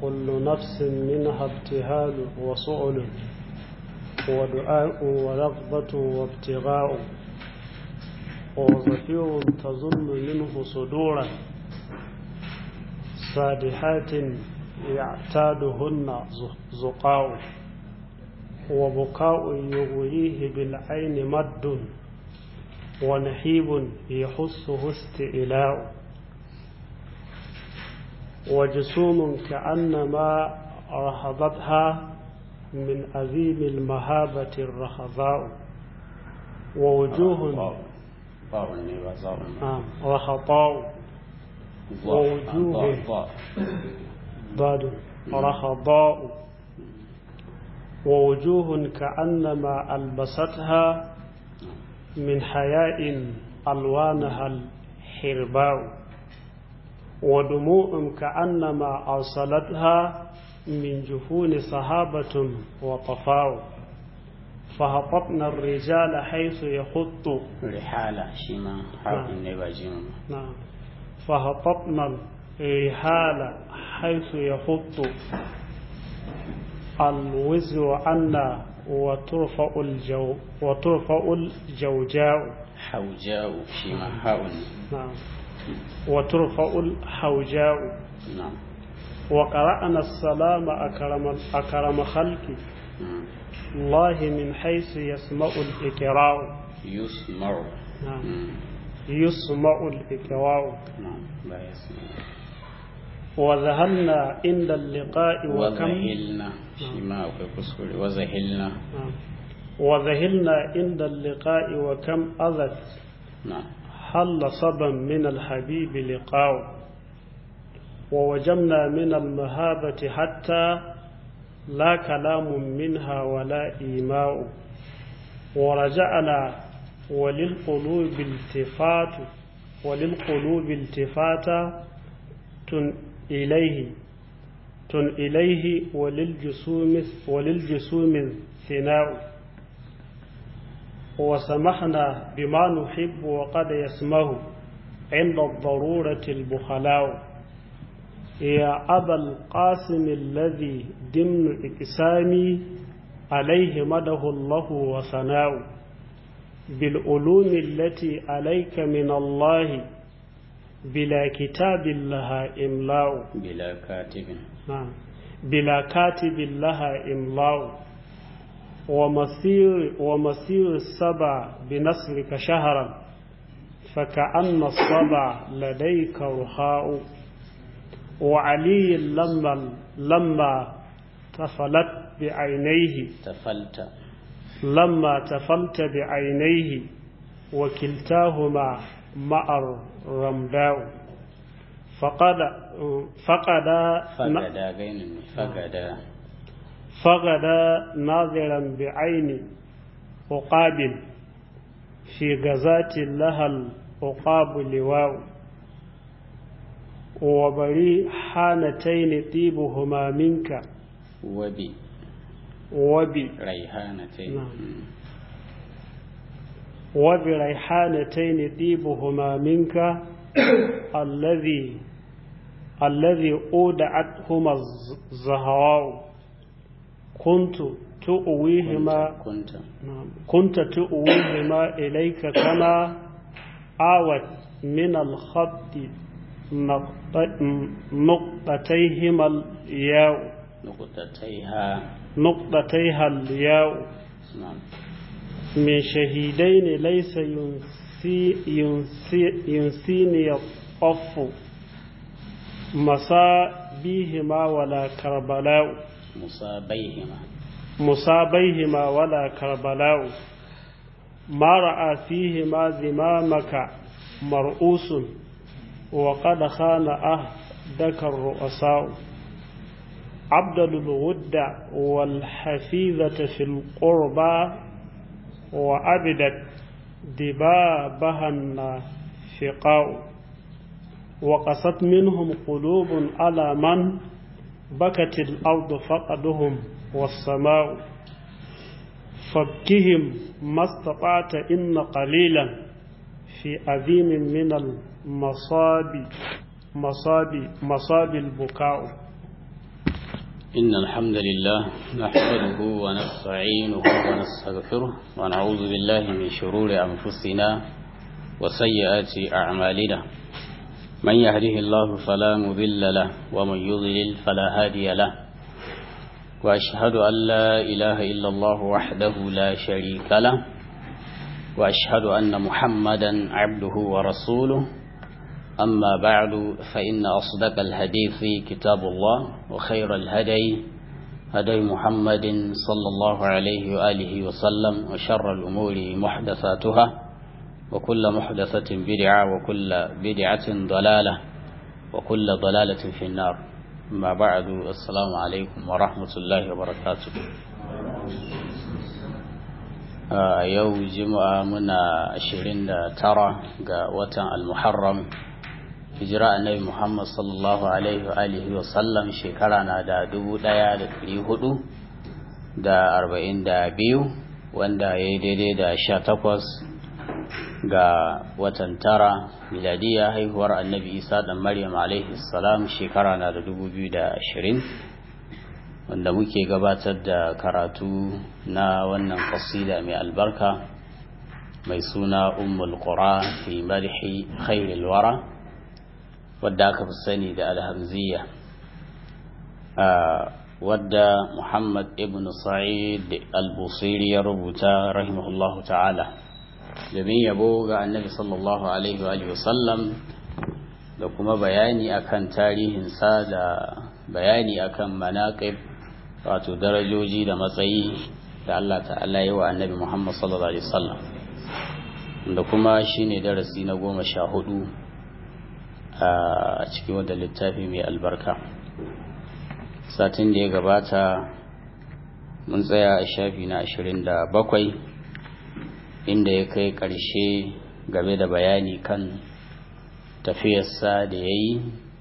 كل نفس منها ابتهال وسؤل ودعاء ورغبة وابتغاء وزفير تظن منه صدورا صادحات يعتادهن زقاء وبكاء يغويه بالعين مد ونحيب يحسه استئلاء وجسوم كأنما رهضتها من أذيم المهابة الرهضاء ووجوه رهضاء ووجوه ضاد رهضاء ووجوه كأنما ألبستها من حياء ألوانها الحرباء ودموع كأنما أرسلتها من جفون صحابة وطفاء فهبطنا الرجال حيث يخط رحالة شما حرف النباجين نعم فهبطنا الرحال حيث يخط الوزر عنا وترفع الجوجاء حوجاء شما حاول نعم وترفع الحوجاء نعم وقرأنا السلام أكرم خلقي الله من حيث يسمع الإكراء يسمع نعم يسمع الإكراء نعم لا يسمع وذهلنا عند اللقاء وذهلنا شما وكسر وذهلنا وذهلنا عند اللقاء وكم أذت نعم حل صبا من الحبيب لقاء ووجمنا من المهابة حتى لا كلام منها ولا إيماء ورجعنا وللقلوب التفاتة إليه وللجسوم ثناء وسمحنا بما نحب وقد يسمه عند الضرورة البخلاء يا أبا القاسم الذي ضمن إقسامي عليه مده الله وثناء بالعلوم التي عليك من الله بلا كتاب لها إملاء بلا كاتب نعم بلا كاتب لها إملاء ومسير السبع بنصرك شهرا فكأن الصبع لديك رخاء وعلي لما تفلت بعينيه لما تفلت بعينيه وكلتاهما مع الرمداء فقدا ناظرا بعين عقاب في غزاة لها العقاب لواء وبريحانتين طيبهما منك ريحانتين وبريحانتين طيبهما منك الذي أودعتهما الزهراء كنت تؤويهما إليك كما آوت من الخط نقطتيهما الياء نقطتيها الياء من شهيدين ليس ينسيني الطف مصابيهما ولا كربلاء مصابيهما ولا كربلاء ما رأى فيهما ذمامك مرؤوس وقد خان أهدك الرؤساء عبد الود والحفيظة في القربى وعبدت دبابها النافقاء وقست منهم قلوب على من بكت الأرض فقدهم والسماء فبكهم ما استطعت إن قليلا في عظيم من المصاب البكاء إن الحمد لله نحمده ونستعينه ونستغفره ونعوذ بالله من شرور أنفسنا وسيئات أعمالنا من يهده الله فلا مضل له ومن يضلل فلا هادي له وأشهد أن لا إله إلا الله وحده لا شريك له وأشهد أن محمدا عبده ورسوله أما بعد فإن أصدق الحديث كتاب الله وخير الهدي هدي محمد صلى الله عليه وآله وسلم وشر الأمور محدثاتها وكل محدثة بدعة وكل بدعة ضلالة وكل ضلالة في النار. أما بعد السلام عليكم ورحمة الله وبركاته. يوم جمعة منا 29 ga watan al-Muharram hijira annabi Muhammad sallallahu alaihi wa alihi wa sallam shekara na da 1442 wanda ya yi daidai da 18 ga watan tara miladiya haihuwar annabi Isa dan Maryam alaihi salam shekara na da 2020 wanda muke gabatar da karatu na wannan qasida mai albarka mai suna Ummul Qura fi madhi khairil wara wadda aka fi sani da alhamziya wadda Muhammad ibn Sa'id al-Busiri ya rubuta rahimahullahu ta'ala domin yabo ga annabi sallallahu alaihi wa sallam da kuma bayani akan tarihinsa da bayani akan manaqib wato darajoji da matsayi da Allah ta'ala yi wa annabi Muhammad sallallahu alaihi wasallam da kuma shine darasi na 14 a cikin wanda littafi mai albarka. Satin da ya gabata mun tsaya a shafi na 27 inda ya kai ƙarshe game da bayani kan tafiyarsa da ya yi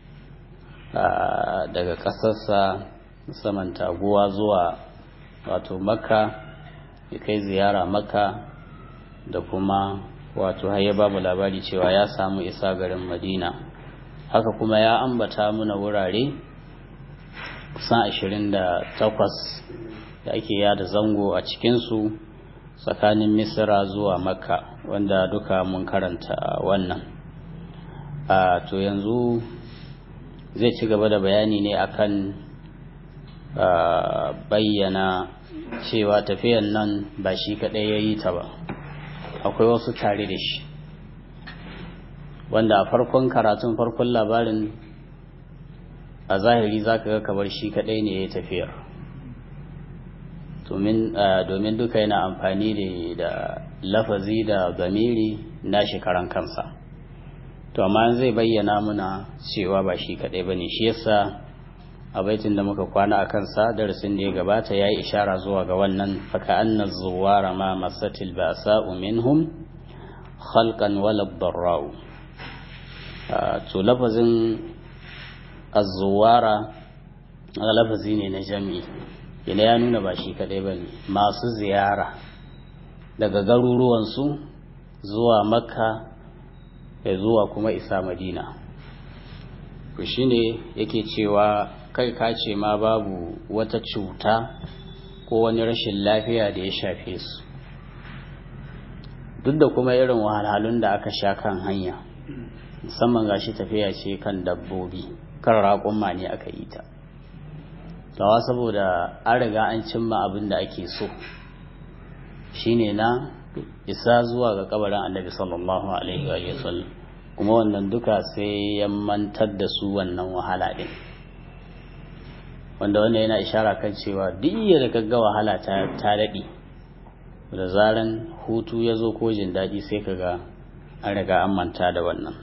daga ƙasarsa saman taguwa zuwa wato Makka, ya kai ziyara Makka da kuma wato har ya babu labari cewa ya samu isa garin Madina. Haka kuma ya ambata muna wurare kusan 28 da ake yada zango a cikinsu tsakanin Misra zuwa Makka wanda duka mun karanta wannan. To yanzu zai ci gaba da bayani ne akan bayyana cewa tafiyan nan ba shi kaɗai ya yi ta ba, akwai wasu tare da shi wanda a farkon labarin a zahiri za ka ga kamar shi kaɗai ne ya tafiyar domin duka yana amfani da lafazi da zamiri na shi karan kansa. To amma zai bayyana muna cewa ba shi kaɗai ba ne, shi yasa a baitin da muka kwana a kansa darasin da ya gabata ya yi ishara zuwa ga wannan faka anna zuwara ma masatil ba'sa'u minhum khalqan wala darra'u. To lafazin az-zuwara lafazi ne na jami'i, yana ya nuna ba shi kadai bane, masu ziyara daga garuruwansu zuwa Makka ya zuwa kuma isa Madina. To shine yake cewa kai ka ce ma babu wata cuta ko wani rashin lafiya da ya shafe su, duk da kuma irin wahalhalun da aka sha kan hanya, musamman gashi tafiya ce kan dabbobi, kan raƙumma ne aka yi ta. Tawa saboda an riga an cimma abin da ake so, shine na isa zuwa ga kabarin Annabi sallallahu alaihi wa sallam, kuma wannan duka sai ya mantar da su wannan wahala din, wanda wannan yana ishara kan cewa duk da kaga wahala ta daɗe, da zaran hutu ya zo ko jin daɗi sai kaga an riga an manta da wannan.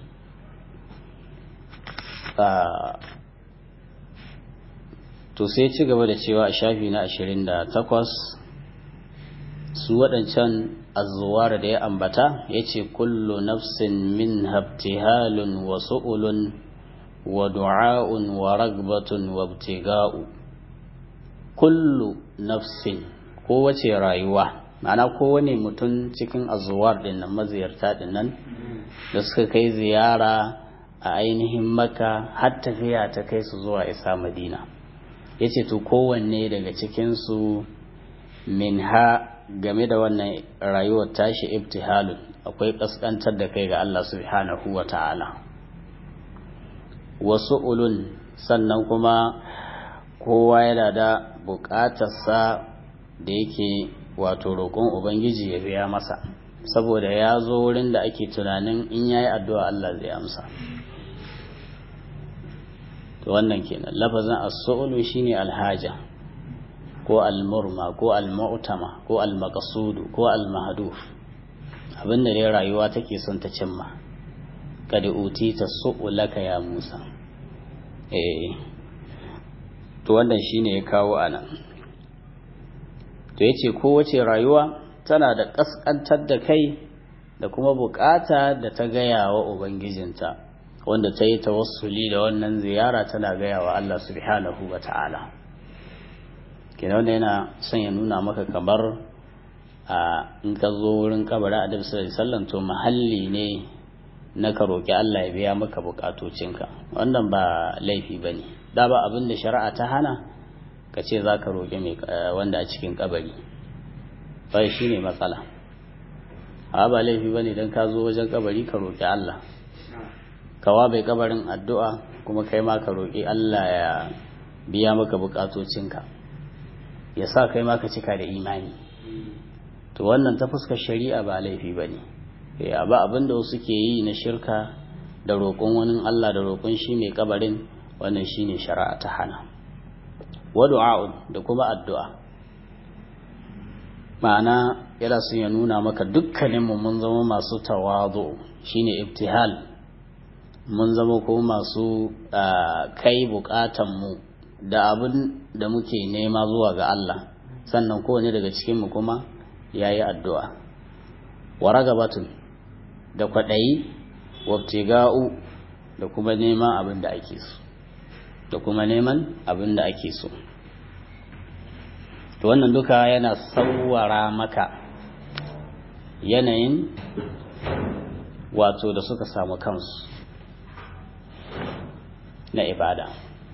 To sai ci gaba da cewa a shafi na 28 su waɗancan azzuwar da ya ambata ya ce kullu nafsin min habtihalun wa su'ulun wa du'a'un wa ragbatun wa ibtiga'u. Kullu nafsin, kowace rayuwa, ma'ana kowane mutum cikin azzuwar din nan, maziyarta din nan da suka kai ziyara a ainihin Makka har tafiya ta kai su zuwa isa Madina, yace to kowanne daga cikin su minha game da wannan rayuwar tashi ibtihalun akwai kaskantar da kai ga Allah subhanahu wata'ala wasu ulun sannan kuma kowa yana da bukatarsa da yake wato roƙon ubangiji ya biya masa saboda ya zo wurin da ake tunanin in yayi addu'a Allah zai amsa to wannan kenan lafazin as-su'lu shine alhaja ko al-murma ko al-mu'tama ko al-maqsud ko al-mahduf abinda dai rayuwa take son ta cimma kada uti ta su'ulaka ya Musa to wannan shine ya kawo anan to yace kowace rayuwa tana da kaskantar da kai da kuma bukata da ta gaya wa ubangijinta wanda ta yi tawassuli da wannan ziyara tana gaya wa Allah subhanahu wa ta'ala kenan wanda yana son ya nuna maka kamar in ka zo wurin kabarin Annabi sallallahu alaihi wasallam to mahalli ne na ka roki Allah ya biya maka bukatocinka wannan ba laifi bane da ba abin da shari'a ta hana ka ce za ka roki mai wanda a cikin kabari bai shine matsala ba laifi bane dan ka zo wajen kabari ka roki Allah kawa bai kabarin addu'a kuma kai ma ka roƙi Allah ya biya maka bukatocinka ya sa kai ma ka cika da imani to wannan ta fuskar shari'a ba laifi bane ba abin da wasu ke yi na shirka da roƙon wani Allah da roƙon shi mai kabarin wannan shine shari'a ta hana wa du'a da kuma addu'a ma'ana yana son ya nuna maka dukkaninmu mun zama masu tawazu shine ibtihal mun zama ko masu kai bukatanmu da abin da muke nema zuwa ga Allah sannan kowane daga cikinmu kuma ya yi addu'a wa ragabatun da kwaɗayi wabtiga'u da kuma neman abin da ake so to wannan duka yana sauwara maka yanayin wato da suka samu kansu na ibada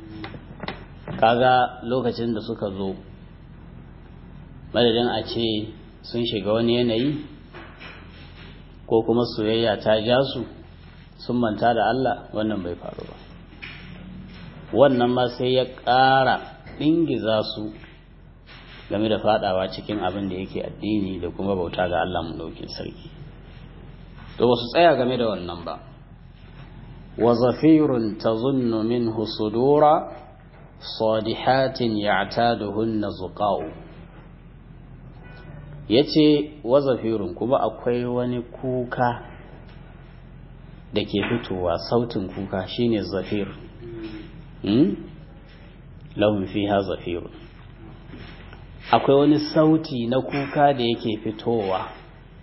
kaga lokacin da suka zo madadin a ce sun shiga wani yanayi ko kuma soyayya ta ja su sun manta da Allah wannan bai faru ba wannan ma sai ya ƙara ɗingiza su game da fadawa cikin abin da yake addini da kuma bauta ga Allah mu dauke sarki to ba su tsaya game da wannan ba وظفير تظن منه صدور صادحات يعتادهن زقاء yace wazafirun kuma akwai wani kuka da ke fitowa sautin kuka shine zafir lahum fiha zafirun akwai wani sauti na kuka da yake fitowa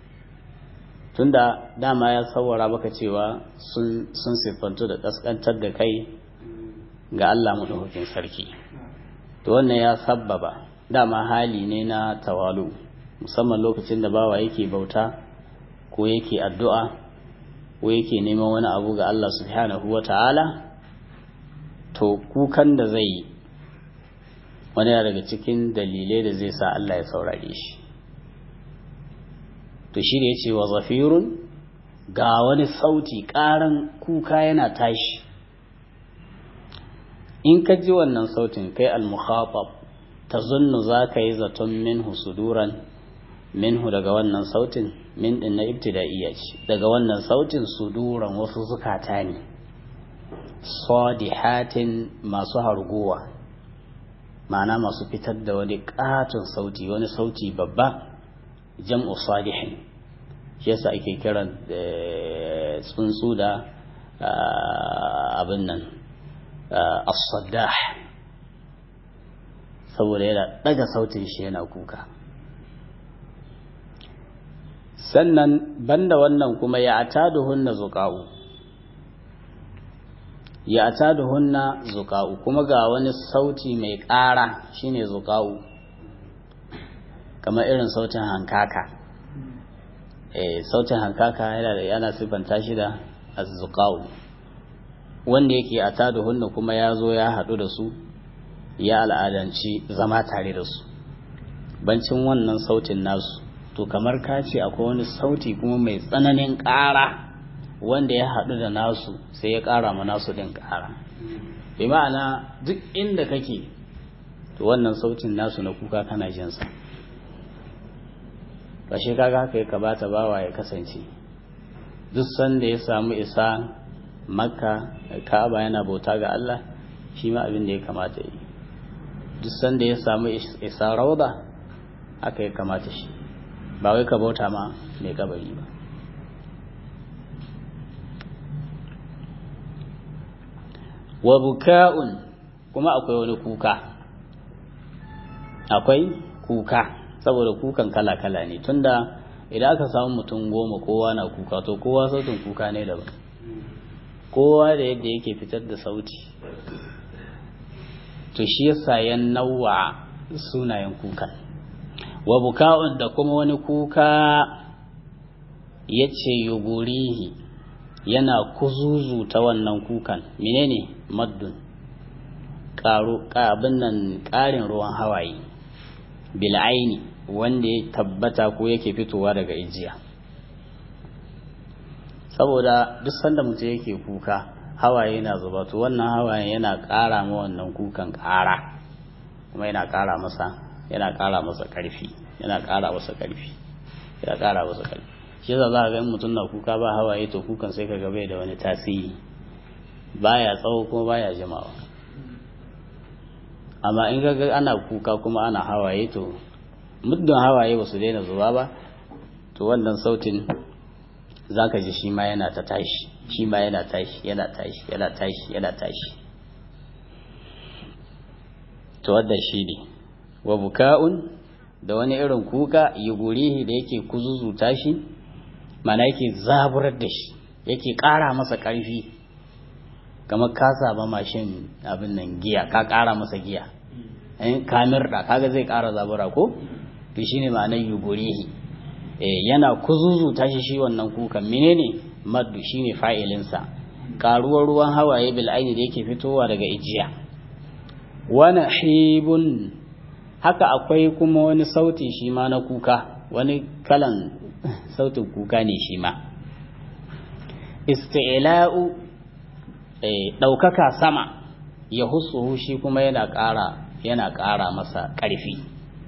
tunda dama ya sawara baka cewa sun siffantu da kaskantar da kai ga Allah madaukakin sarki to wannan ya sabbaba dama hali ne na tawalu musamman lokacin da bawa yake bauta ko yake addu'a ko yake neman wani abu ga Allah subhanahu wata'ala to kukan da zai yi wani daga cikin dalilai da zai sa Allah ya saurare shi to shi ne ya ce wa zafirun ga wani sauti ƙaran kuka yana tashi in ka ji wannan sautin kai al-mukhatab tazunnu za ka yi zaton minhu suduran minhu daga wannan sautin min din na ibtida'iyya ce daga wannan sautin suduran wasu zukata ne sadihatin masu harguwa ma'ana masu fitar da wani katon sauti wani sauti babba jam'u salihin shi yasa ake kiran tsuntsu da abin nan as-saddah saboda yana daga sautin shi yana kuka sannan banda wannan kuma ya ataduhunna zuqa'u kuma ga wani sauti mai ƙara shine zuqa'u kamar irin sautin hankaka sautin hankaka yana sifanta shi da azzuqau wanda yake ataduhunna kuma ya zo ya haɗu da su ya al'adanci zama tare da su bancin wannan sautin nasu to kamar ka ce akwai wani sauti kuma mai tsananin ƙara wanda ya haɗu da nasu sai ya ƙara ma nasu ɗin ƙara bi ma'ana duk inda kake to wannan sautin nasu na kuka kana jinsa ba shi kaga haka ya kamata bawa ya kasance duk sanda ya samu isa makka ka'aba yana bauta ga Allah shi ma abin da ya kamata yi duk sanda ya samu isa rauda haka ya kamata shi ba wai ka bauta ma mai kabari ba wa buka'un kuma akwai wani kuka saboda kukan kala-kala ne tunda idan aka samu mutum 10 kowa na kuka to kowa sautin kuka ne daban kowa da yadda yake fitar da sauti to shi yasa ya nawwa sunayen kukan wa buka'un da kuma wani kuka yace yugurihi yana kuzuzu ta wannan kukan menene maddun ƙarin ruwan hawaye bil'aini wanda ya tabbata ko yake fitowa daga ijiya saboda duk sanda mutum yake kuka hawaye na zuba to wannan hawaye yana ƙara ma wannan kukan ƙara kuma yana ƙara masa ƙarfi shi yasa za ka ga mutum na kuka ba hawaye to kukan sai ka ga bai da wani tasiri baya tsawo kuma baya jimawa amma in ga ana kuka kuma ana hawaye to muddin hawaye ba su daina zuba ba to wannan sautin zaka ji shi ma yana ta tashi shi ma yana tashi to wadda shi ne wa buka'un da wani irin kuka yugurihi da yake kuzuzuta shi mana yake zaburar da shi yake ƙara masa ƙarfi kamar ka saba mashin abin nan giya ka ƙara masa giya kamir da kaga zai ƙara zabura ko to shine ma'anar yugurihi yana kuzuzuta shi wannan kukan menene maddu shine fa'ilinsa ƙaruwar ruwan hawaye bil aini da yake fitowa daga ijiya wa nahibun haka akwai kuma wani sauti shi ma na kuka wani kalan sautin kuka ne shi ma isti'la'u ɗaukaka sama ya husuhu shi kuma yana ƙara masa ƙarfi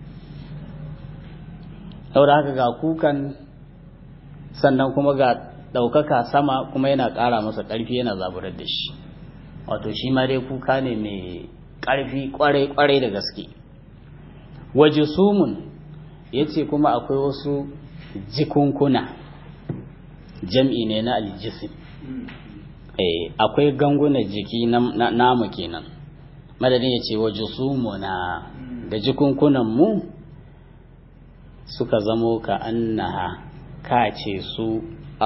saboda haka ga kukan sannan kuma ga ɗaukaka sama kuma yana ƙara masa ƙarfi yana zaburar da shi wato shi ma dai kuka ne mai ƙarfi ƙwarai da gaske waje sumun ya ce kuma akwai wasu jikunkuna jam'i ne na aljisim akwai gangunan jiki namu kenan madadin ya ce waje sumuna da jikunkunan mu suka zamo ka annaha ka ce su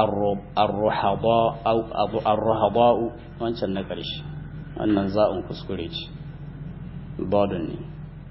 arruhaba'u wancan na ƙarshe wannan za'un kuskure ce bodin ne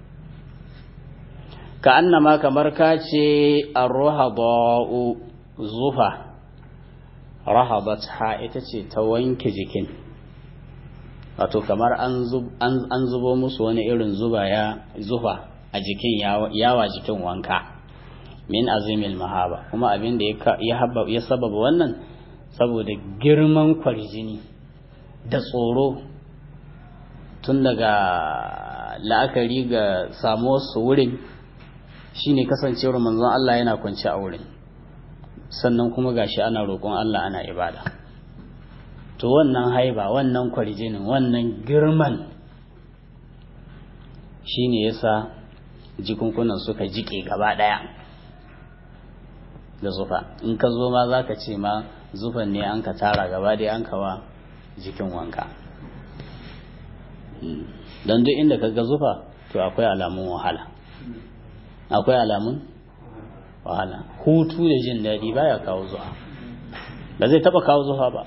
ka annama kamar ka ce arruhaba'u zufa rahabat ha ita ce ta wanke jikin wato kamar an zubo musu wani irin zufa a jikin yawa jikin wanka min azimil mahaba kuma abin da ya sababa wannan saboda girman kwarjini da tsoro tun daga la'akari ga samuwar su wurin shine kasancewar manzon Allah yana kwance a wurin sannan kuma gashi ana roƙon Allah ana ibada to wannan haiba wannan kwarjinin wannan girman shine yasa jikunkunan suka jike gaba daya da zufa in ka zo ma zaka ce ma zufan ne an ka tara gaba daya an kawa jikin wanka dan duk inda kaga zufa to akwai alamun wahala hutu da jin daɗi baya kawo zuwa ba zai taɓa kawo zuwa ba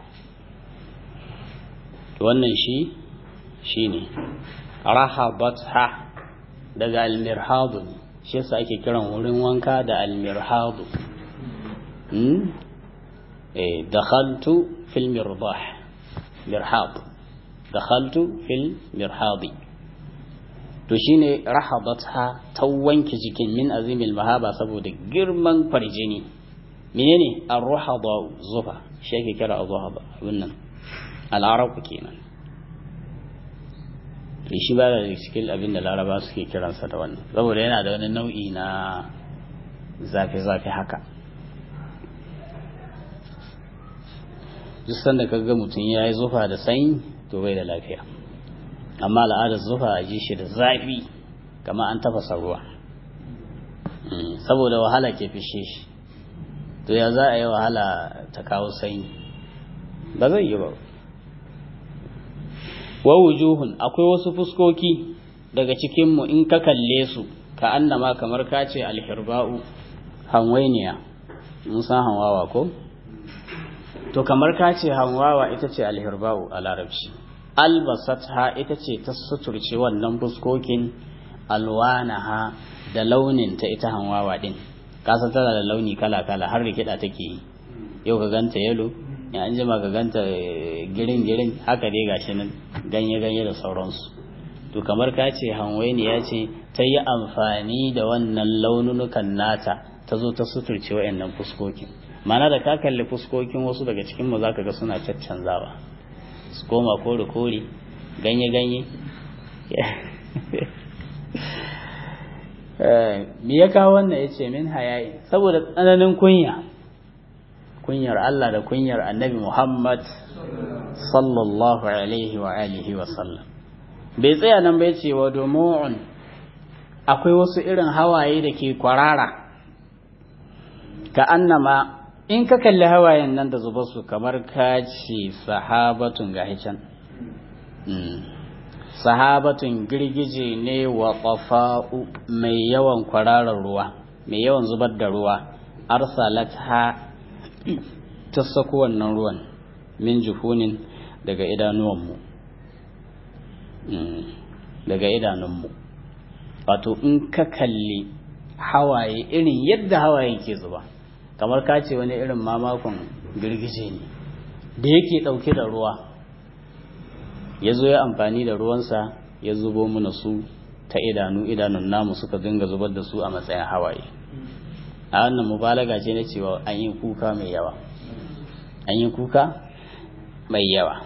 wannan shi ne rahabatha daga almirhadu ne shi yasa ake kiran wurin wanka da almirhadu dakhaltu fil mirdah mirhad dakhaltu fil mirhadi to shine rahadatha ta wanke jikin min azimil mahaba saboda girman farjini. menene ar-ruhada zufa shi ake kira az-zuhaba wannan al-arab kenan shi ba da cikin abin da laraba suke kiransa da wannan saboda yana da wani nau'i na zafi haka. duk sanda kaga mutum ya yi zufa da sanyi to bai da lafiya, amma al'adar zufa a ji shi da zafi kama an tafasa ruwa saboda wahala ke fishe shi. to ya za a yi wahala ta kawo sanyi? ba zai yi ba. wa wujuhun akwai wasu fuskoki daga cikinmu in ka kalle su ka annama kamar ka ce alhirba'u hanwainiya, mun san hanwawa ko? to kamar ka ce hanwawa ita ce alhirba'u a larabci. albasatha ita ce ta suturce wannan fuskokin, alwanaha da launin ta ita hanwawa din, kasa tana da launi kala-kala har rikida take yi, yau ka ganta yalo ya an jima ka ganta girin haka dai gashi nan ganye da sauransu. to kamar ka ce hanwainiya ce ta yi amfani da wannan laununukan nata ta zo ta suturce wa'annan fuskokin. mana da ka kalli fuskokin wasu daga cikin mu zaka ga suna caccanzawa, su koma kore ganye me ya kawo wannan yace min hayayi saboda tsananin kunyar Allah da kunyar Annabi Muhammad sallallahu alaihi wa alihi wa sallam. bai tsaya nan bai ce wa dumu'un akwai wasu irin hawaye da ke kwarara, ka annama in ka kalli hawayen nan da zuba su kamar ka ce sahabatun gahican sahabatun girgije ne wa qafa'u mai yawan kwararar ruwa, mai yawan zubar da ruwa, arsalatha ta sako wannan ruwan min jufunin daga idanuwanmu wato in ka kalli hawaye irin yadda hawaye ke zuba kamar ka ce wani irin mamakon girgije ne da yake ɗauke da ruwa ya zo ya amfani da ruwansa ya zubo mana su ta idanun namu suka dinga zubar da su a matsayin hawaye. a wannan mubalaga ce na cewa an yi kuka mai yawa.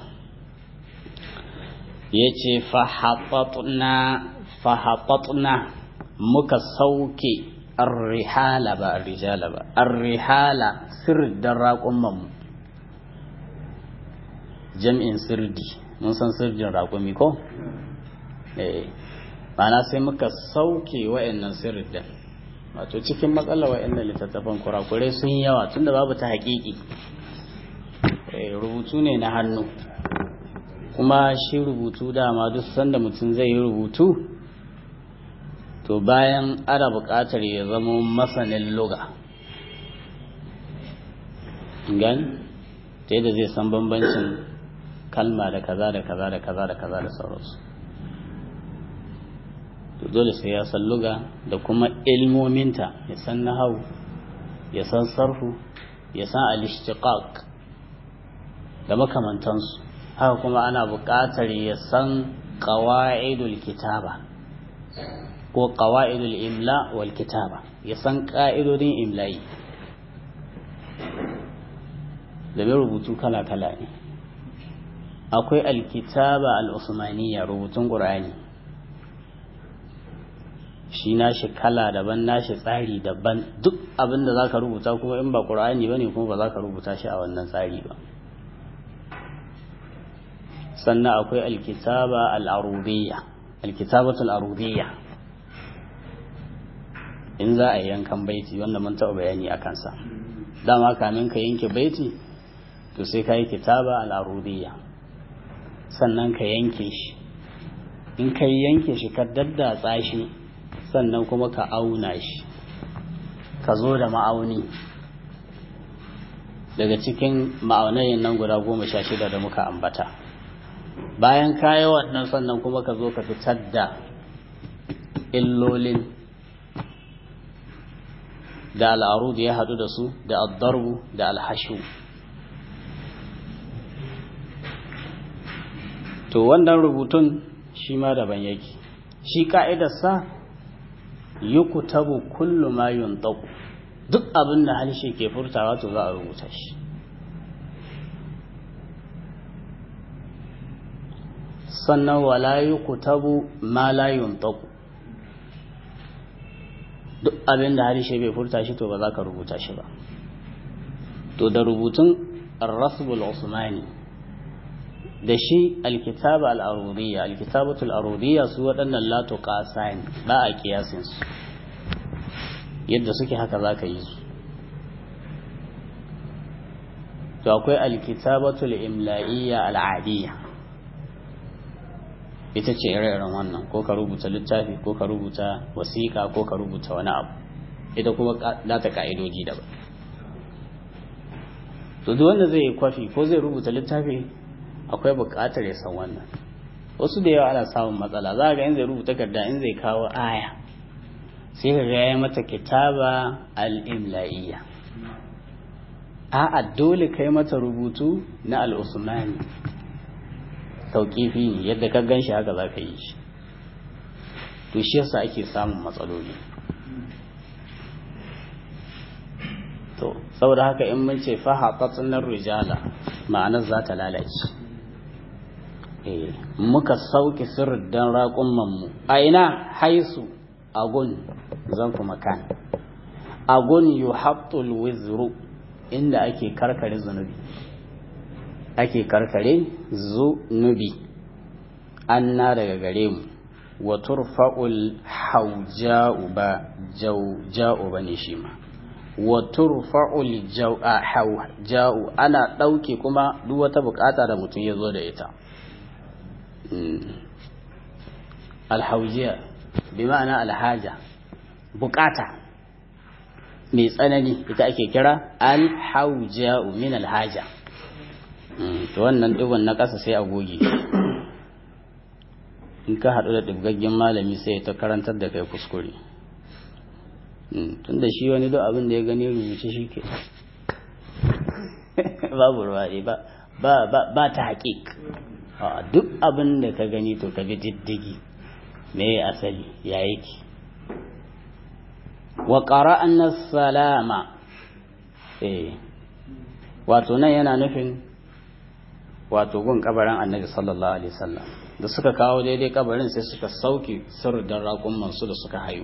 ya ce fahaɓaɓna muka sauke arrihala ba arrijala ba, arrihala sirdin raƙumanmu, jam'in sirdi, mun san sirdin raƙumi ko? Ma'ana sai muka sauke wa'annan sirdin, wato cikin matsala wa'annan littattafan kurakurai sun yawa tunda babu ta haƙiƙi, rubutu ne na hannu, kuma shi rubutu dama duk sanda mutum zai yi rubutu to bayan ana buƙatar ya zama masanin lugha gan ta yadda zai san bambancin kalma da kaza da kaza da kaza da kaza da sauransu, to dole sai ya san lugha da kuma ilmominta, ya san nahwu, ya san sarfu, ya san al-ishtiqaq da makamantansu. haka kuma ana buƙatar ya san qawaidul kitaba ko qawaidul imla wal kitaba, ya san ƙa'idodin imla'i. da mai rubutu kala-kala ne, akwai alkitaba al-usmaniyya, rubutun qur'ani, shi nashi kala daban, nashi tsari daban, duk abin da zaka rubuta kuma in ba qur'ani bane kuma ba zaka rubuta shi a wannan tsari ba. sannan akwai alkitaba al-arudiyya, alkitabatul arudiyya, in za a yi yankan baiti wanda mun taɓa bayani a kansa. dama kamin ka yanke baiti to sai ka yi kitaba al-arudiyya, sannan ka yanke shi, in ka yanke shi ka daddatsa shi, sannan kuma ka auna shi, ka zo da ma'auni daga cikin ma'aunayin nan guda 16 da muka ambata. bayan kayi wannan sannan kuma ka zo ka fitar da illolin da al'arud ya hadu da su, da ad-darbu da al-hashu. to wannan rubutun shi ma daban yake, shi ka'idarsa yukutabu kullu ma yuntaqu, duk abin da harshe ke furtawa to za a rubuta shi. sannan wala yukutabu ma la yuntaqu, duk abin da harshe bai furta shi to ba za ka rubuta shi ba. to da rubutun ar-rasbul usmani da shi alkitaba al-arudiyya, alkitabatul arudiyya, su waɗannan la tuqasan, ba a kiyasin su, yadda suke haka za ka yi su. to akwai alkitabatul imla'iyya al'adiyya, ita ce ire-iren wannan, ko ka rubuta littafi ko ka rubuta wasiƙa ko ka rubuta wani abu, ita kuma za ta ka'idoji daban. to duk wanda zai yi kwafi ko zai rubuta littafi akwai buƙatar ya san wannan. wasu da yawa ana samun matsala, za ga in zai rubuta takarda, in zai kawo aya sai ka ga ya mata kitaba al-imla'iyya. a'a dole kai mata rubutu na al-usmani, tauqifi ne, yadda ka ganshi haka za ka yi shi. to shi yasa ake samun matsaloli. to saboda haka in mun ce fa haqatnar rijala, ma'anar za ta lalace. muka sauke sirdan raƙumman mu a ina, haisu, agun, zan kuma kan, agun yuhattul wizru, inda ake karkare zunubi, ake karkare zunubi, anna daga gare mu, wa turfa'ul hauja'u, ba jauja'u bane shi ma, wa turfa'ul hauja'u, ana ɗauke kuma duk wata bukata da mutum ya zo da ita. alhaujiya bi ma'ana alhaja, bukata mai tsanani, ita ake kira alhauja'u min alhaja. to wannan digon na ƙasa sai a goge, in ka haɗu da ɗibgaggen malami sai ta karantar da kai kuskure. tunda shi wani duk abin da ya gani rubuce shi ke babu ruwa ba ta haƙiƙ. duk abin da ka gani to ka bi diddigi, me ya asali ya yake. wa qara'na salama, wato nan yana nufin wato gun kabarin annabi sallallahu alaihi wasallam, da suka kawo daidai kabarin sai suka sauke sirdan raƙumman su da suka hayu,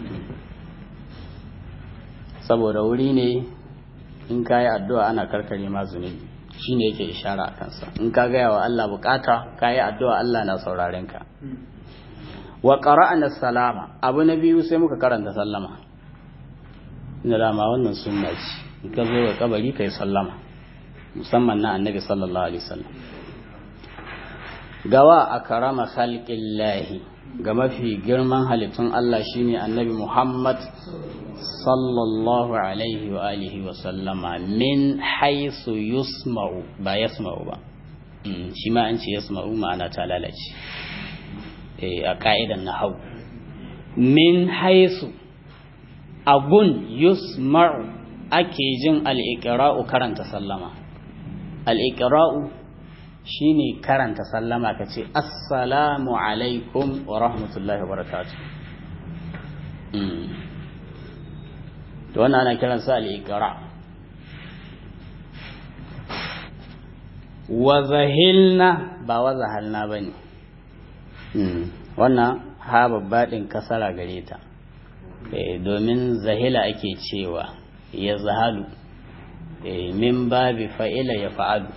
saboda wuri ne in kayi addu'a ana karkare ma zunubi, shine yake ishara a kansa. in ka gaya wa Allah bukata kayi addu'a, Allah na sauraren ka. wa qara'na salama, abu na biyu sai muka karanta sallama. ina dama wannan sunna ce, in ka zo ga kabari kai sallama, musamman na annabi sallallahu alaihi wasallam. gawa akrama khalqillahi, ga mafi girman halittun Allah shine annabi Muhammad sallallahu alaihi wa alihi wa sallama, min haisu yusma'u, ba yasma'u ba, shi ma an ce yasma'u ma'ana ta lalace a ka'idan nahwu. min haisu, agun yusma'u ake jin al-iqra'u, karanta sallama. al-iqra'u shine karanta sallama, kace assalamu alaikum wa rahmatullahi wa barakatuh. to wannan ana kiran sa al-iqra. wa zahilna, ba wa zahalna bane, wannan ha babbaɗin kasara gare ta, domin zahila ake cewa ya zahalu, min babi fa'ila ya fa'alu,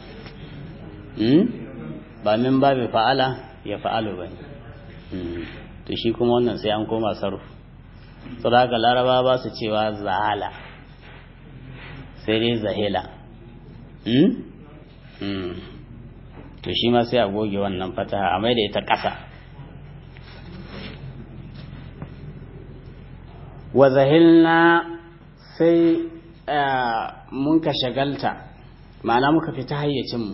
ba min babi fa'ala ya fa'alu bane. to shi kuma wannan sai an koma sarfu. saboda haka laraba ba su cewa zahala, sai dai zahila. to shi ma sai a goge wannan fataha a mai da ita ƙasa. wa zahilna, sai mun ka shagalta, ma'ana muka fita hayyacinmu.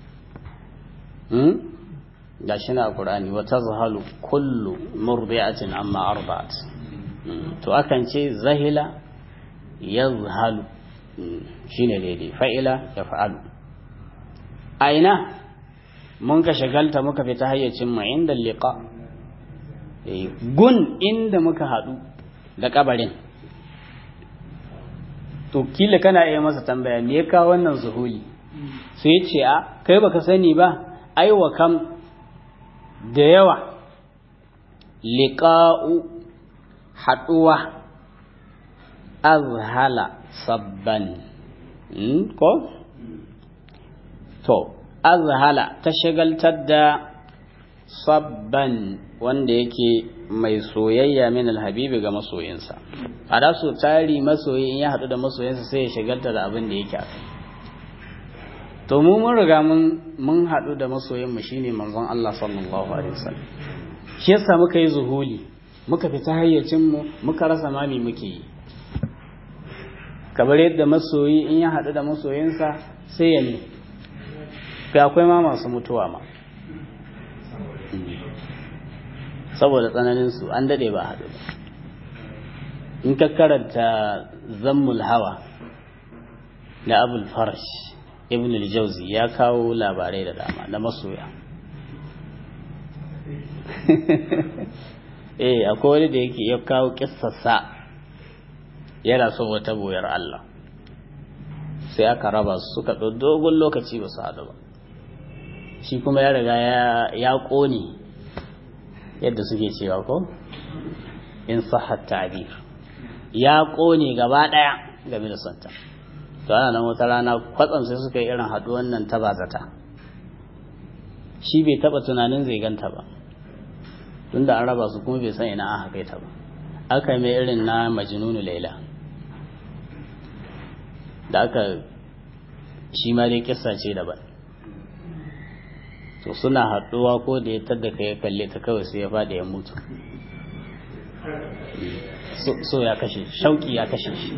ga shi na ƙur'ani, wa tazhalu kullu murdi'atin amma arba'at. to akan ce zahila yazhalu, shine daidai, fa'ila ya fa'alu. aina mun ka shagalta muka fita hayyacin mu, inda liqa, gun inda muka haɗu da kabarin. To kila kana iya masa tambaya me ya kawo wannan zuhuli, sai ya ce a kai baka sani ba, ai wa kam da yawa liqa'u haɗuwa azhala sabban ko to azhala ta shagaltar da sabban wanda yake mai soyayya min alhabibi ga masoyinsa. A da so tari masoyi in ya haɗu da masoyinsa sai ya shagalta da abin da yake akai. To mu mun riga mun haɗu da masoyinmu shine manzon Allah sallallahu alaihi wasallam. Shi yasa muka yi zuhuli, muka fita hayyacinmu, muka rasa mami muke yi. Kamar yadda masoyi in ya haɗu da masoyinsa sai ya ne, ga akwai ma masu mutuwa ma. Saboda tsananinsu an daɗe ba haɗu ba. In ka karanta zammul hawa na Abul Farash Ibn al-Jawzi ya kawo labarai da dama na masoya. Akwai wani da yake ya kawo kissarsa yana so wata boyar Allah, sai aka raba su suka dogon lokaci ba su haɗu ba. Shi kuma ya riga ya ƙone yadda suke cewa ko in sahhat ta'bir, ya ƙone gaba ɗaya game da santa. To ana nan wata rana kwatsam sai suka yi irin haɗuwan nan ta bazata. Shi bai taɓa tunanin zai ganta ba, tunda an raba su kuma bai san ina an haka ta ba. Aka yi mai irin na Majnunu Laila da aka shi ma dai kissa ce daban. To suna haɗuwa ko da ya tadda ka ya kalle ta kawai sai ya faɗi ya mutu. So ya kashe shauki ya kashe shi.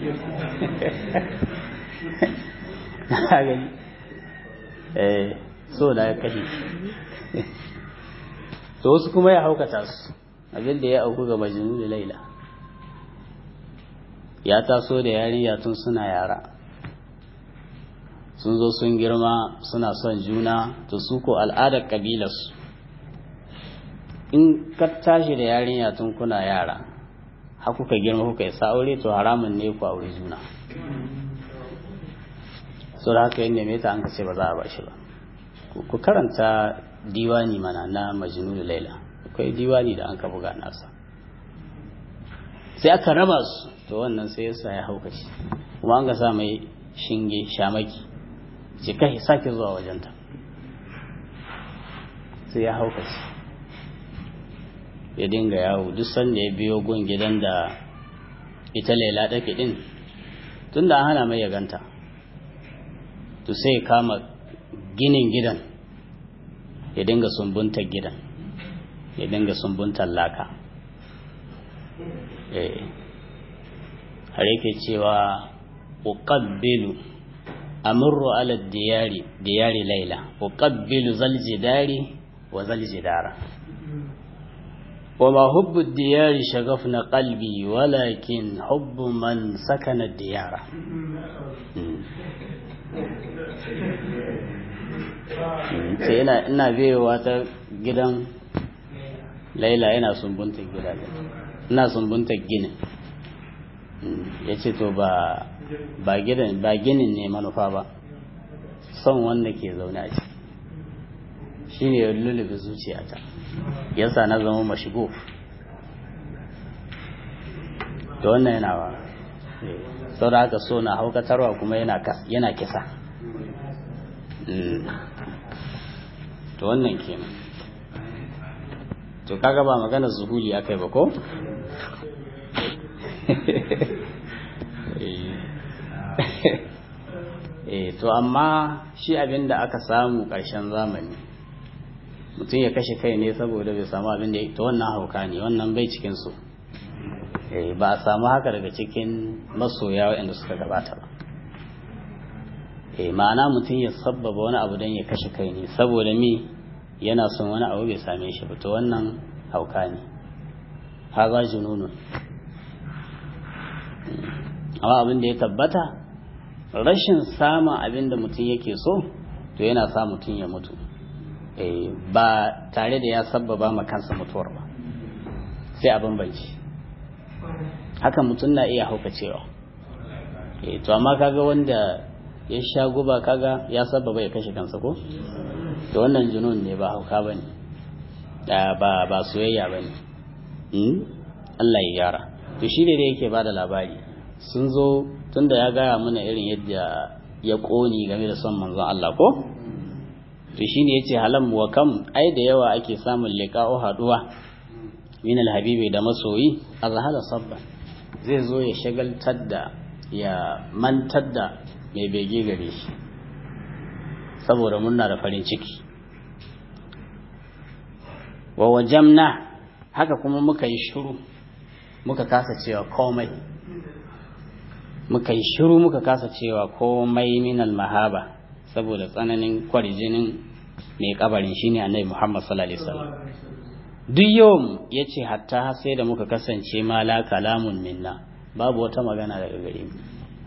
So da ya kashe shi. To wasu kuma ya haukata su, abin da ya auku ga Majnun Laila. Ya taso da yarinya tun suna yara, sun zo sun girma suna son juna. To su ko al'adar kabilarsu in ka tashi da yarinya tun kuna yara har kuka girma kuka isa aure, to haramun ne ku aure juna. So da haka yin neme ta an ka ce ba za a ba shi ba. Ku karanta diwani mana na Majnun Laila, akwai diwani da an ka buga nasa. Sai aka raba su, to wannan sai yasa ya haukace, kuma an ga sa mai shinge shamaki, ce kai sake zuwa wajenta. Sai ya haukace, ya dinga yawo duk sanda ya biyo gun gidan da ita Laila take din, tunda an hana mai ya ganta, to sai ya kama ginin gidan ya dinga sumbuntar gidan, ya dinga sumbuntar laka. Har yake cewa uqabbilu amurru ala diyari Laila, uqabbilu zaljidari wa zaljidara, وما حب الديار شغفنا قلبي ولكن حب من سكن الديار. sai ina biyowa ta gidan Laila ina sumbunta gidaje, ina sumbunta ginin. Ya ce to ba ginin ne manufa ba, son wanda ke zaune a ciki shi ne ya lullube zuciyata, yasa na zama mashigo. Da wannan yana ba sau da haka so na haukatarwa kuma yana kisa. To wannan kenan. To kaga ba magana zuhuli akai ba ko? To amma shi abin da aka samu ƙarshen zamani, mutum ya kashe kai ne saboda bai samu abin da to wannan hauka ne, wannan bai cikin su. Ba a samu haka daga cikin masoya waɗanda suka gabata ba. Ma'ana mutum ya sabbaba wani abu don ya kashe kai ne saboda me yana son wani abu bai same shi ba, to wannan hauka ne, haza jununun. Amma abin da ya tabbata, rashin samun abin da mutum yake so to yana sa mutum ya mutu, ba tare da ya sabbaba ma kansa mutuwar ba. sai a bambance. Haka mutum na iya haukacewa. To amma kaga wanda ya sha guba kaga ya sababa ya kashe kansa ko? To wannan junun ne ba hauka bane. Ba soyayya bane. Allah ya gyara. To shi ne da yake bada labari. Sun zo tunda ya gaya mana irin yadda ya koni game da son manzon Allah ko? To shine yace halam wa kam ai da yawa ake samun liqa'u haduwa min alhabibi da masoyi azhala sabba zai zo ya shagaltar da ya mantar da mai bege gare shi saboda muna da farin ciki. Wa wajamna haka kuma muka yi shiru muka kasa cewa komai min almahaba saboda tsananin kwarjinin mai kabarin shine annabi Muhammad sallallahu alaihi wasallam. Duk yau yace hatta sai da muka kasance ma la kalamun minna babu wata magana daga gare mu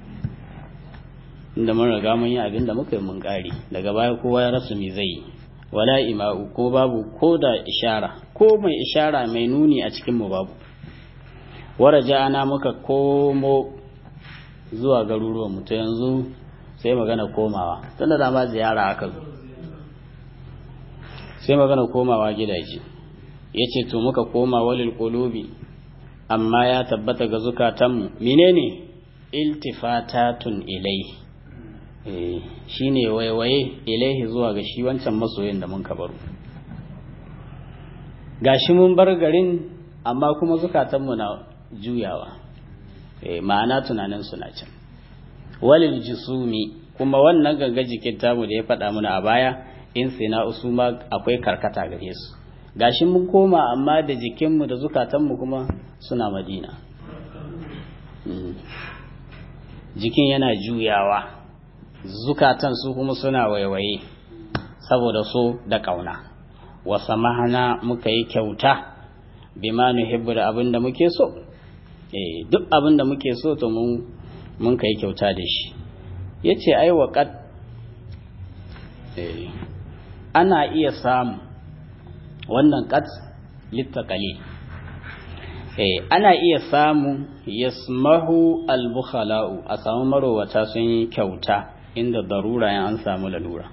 inda mun riga mun yi abin da muka yi mun kare daga baya kowa ya rasu me zai wala ima'u ko babu ko da ishara ko mai ishara mai nuni a cikin mu babu. Waraja'ana muka komo zuwa garuruwan mu to yanzu sai magana komawa tunda da ma ziyara aka zo sai magana komawa gidaje. Yace to muka koma walil qulubi amma ya tabbata ga zukatanmu menene iltifatatun ilai shine waiwaye ilaihi zuwa ga shi wancan masoyin da mun kabaru. Gashi mun bar garin amma kuma zukatanmu na juyawa ma'ana tunanin suna can. Walil jisumi kuma wannan ganga jikin tamu da ya faɗa mana a baya in sina usuma akwai karkata gare su. Gashi mun koma amma da jikinmu da zukatanmu kuma suna Madina. Jikin yana juyawa zukatan su kuma suna waiwaye saboda so da kauna. Wa samahana muka yi kyauta bima nuhibbu da abinda muke so. Duk abinda muke so to mun kai kyauta da shi. Yace ai waqat ana iya samu wannan qat littaqali ana iya samu yasmahu al-bukhala'u a samu marowata sun yi kyauta inda darura yan an samu lalura.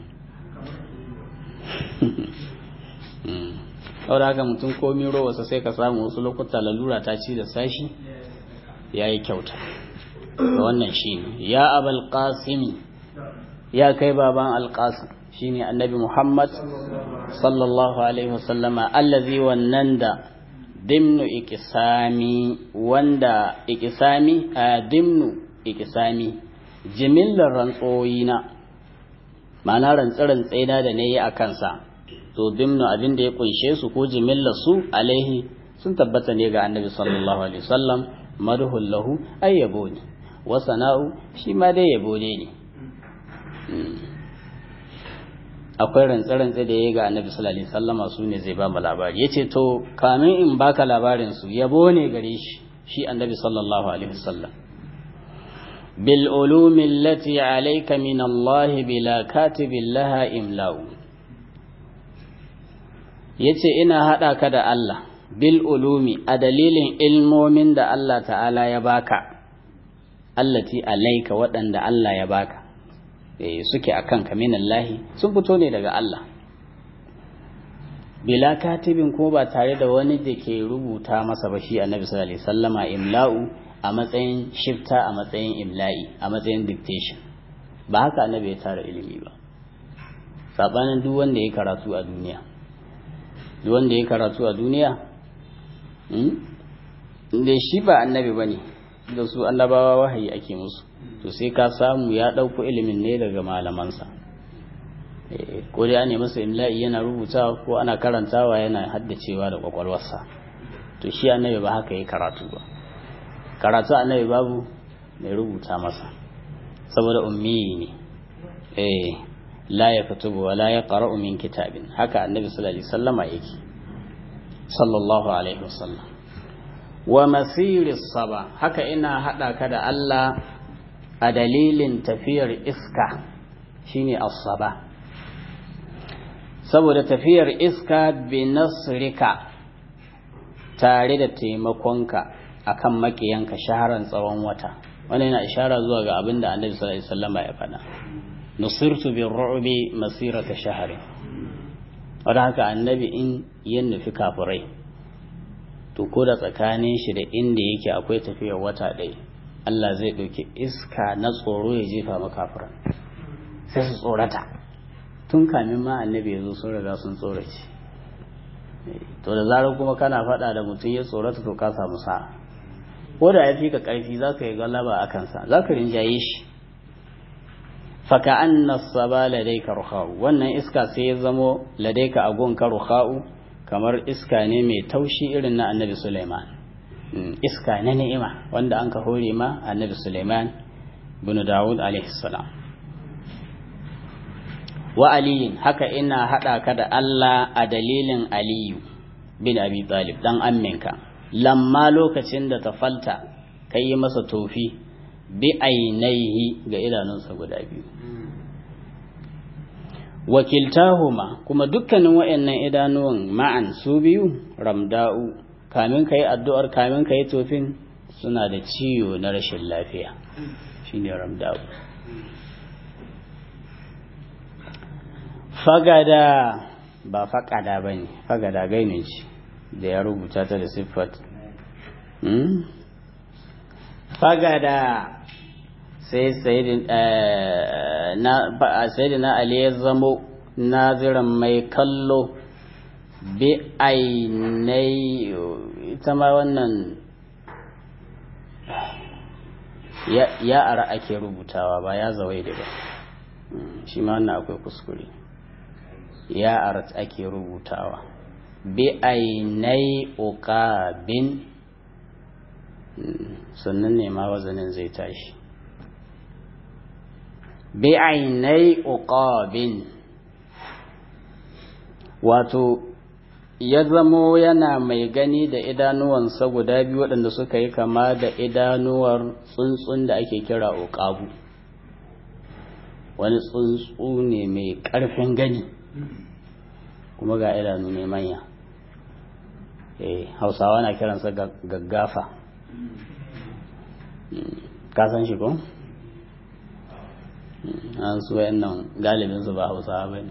Saboda haka mutum komi rowarsa sai ka samu wasu lokuta lalura ta ci da sashi ya yi kyauta. Wannan shi ne ya abal qasimi ya kai baban alqasim shine annabi Muhammad sallallahu alaihi wasallama allazi wannan da dimnu ikisami wanda ikisami dimnu ikisami jimillar rantsoyina ma'ana rantsa-rantsaina da nayi a kansa to dimnu abin da ya kunshe su ko jimillar su alaihi sun tabbata ne ga annabi sallallahu alaihi wasallam madhul lahu ay yabo ne wa sana'u shi ma dai yabo ne akwai rantsa-rantsa da ya ga annabi sallallahu alaihi wasallama su ne zai ba mu labari yace to kamin in baka labarin su yabo ne gare shi annabi sallallahu alaihi wasallam bil ulumi allati alayka min Allah bila katibin laha imla'u yace ina hada ka da Allah bil ulumi a dalilin ilmomin da Allah ta'ala ya baka allati alayka waɗanda Allah ya baka suke akan ka minallahi sun fito ne daga Allah bila katibin ko ba tare da wani da ke rubuta masa ba shi annabi sallallahu alaihi wasallama imla'u a matsayin shifta a matsayin imla'i a matsayin dictation ba haka annabi ya tara ilimi ba sabanin duk wanda ya karatu a duniya da shi ba annabi bane da su annabawa wahayi ake musu to sai ka samu ya ɗauko ilimin ne daga malamansa ko dai an masa imla'i yana rubuta ko ana karantawa yana haddacewa da kwakwalwarsa to shi annabi ba haka yi karatu ba karatu annabi babu mai rubuta masa saboda ummi ne la yaktubu wa la yaqra'u min kitabin haka annabi sallallahu alaihi wasallama yake sallallahu alaihi wasallam wa masiris saba haka ina hada ka da Allah a dalilin tafiyar iska shine as-saba saboda tafiyar iska bi nasrika tare da taimakonka akan makiyanka shaharan tsawon wata. Wannan yana ishara zuwa ga abin da Annabi sallallahu alaihi wasallam ya faɗa, nusirtu bir-ru'bi masirata shahri. Wanda haka Annabi in yin nufi kafirai to ko da tsakanin shi da inda yake akwai tafiyar wata ɗaya, Allah zai ɗauki iska na tsoro ya jefa makafiran sai su tsorata. Tun kamin ma Annabi ya zo sun riga sun tsorace. To da zarar kuma kana faɗa da mutum ya tsorata to ka samu sa'a. Ko da ya fi ka ƙarfi za ka yi galaba a kansa, za ka rinjaye shi. Faka an nasaba ladaika ruha'u, wannan iska sai ya zamo ladaika a gonka ruha'u, kamar iska ne mai taushi irin na Annabi Sulaiman. Iska na ni'ima wanda an ka hore ma Annabi Sulaiman bin Dawud alaihi salam. Wa aliyin, haka ina haɗa ka da Allah a dalilin Aliyu bin Abi Talib dan amminka, lamma lokacin da ta falta kai yi masa tofi bi ainihi ga idanunsa guda biyu. Wakiltahuma, kuma dukkanin wayannan idanuwan ma'an su biyu ramda'u, kamin kai addu'ar kamin kai tofin suna da ciwo na rashin lafiya, shine ramda'u. Fagada ba faƙada ba ne, fagada gainin ce da ya rubuta ta da siffat. Fagada sai na Ali ya zamo naziran mai kallo bi ainai, ita ma wannan ya ara ake rubutawa ba ya zawai da ba, shi ma wannan akwai kuskure. Ya arat ake rubutawa bi ainai uqabin, sannan ne ma wazanin zai tashi. Bi ainai uqabin, wato ya zamo yana mai gani da idanuwansa guda biyu waɗanda suka yi kama da idanuwar tsuntsun da ake kira uqabu. Wani tsuntsu ne mai ƙarfin gani kuma ga idanu ne manya. Hausawa na kiransa gaggafa. Ka san shi ko? An su wayannan galibin su ba Hausawa ba ne.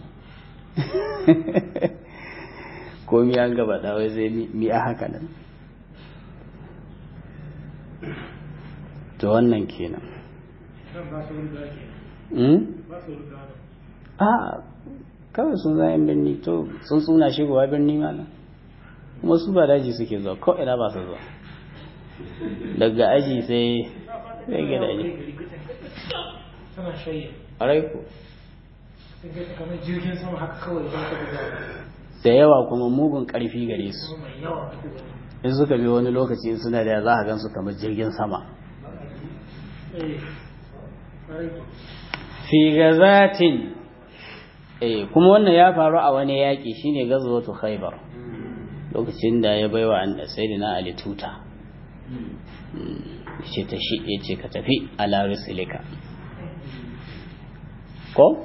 Ko mi an gaba da wai zai mi a haka nan. To wannan kenan. Kawai sun zai birni, to sun suna shigowa birni mana, kuma su ba daji suke zuwa, ko ina ba su zuwa, daga aji sai ga daji. Araiko da yawa kuma mugun karfi gare su, in suka bi wani lokaci suna da za a gan su kamar jirgin sama. Fi gazatin, kuma wannan ya faru a wani yaƙi shine gazwatu Khaibar, lokacin da ya baiwa sayyidina Ali tuta, yace ka tafi ala rislika ko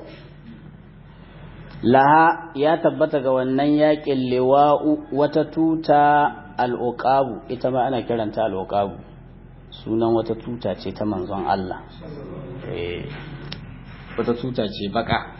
laha, ya tabbata ga wannan yaƙin liwa'u, wata tuta al-uqabu, ita ma ana kiranta al-uqabu, sunan wata tuta ce ta manzon Allah. Wata tuta ce baka.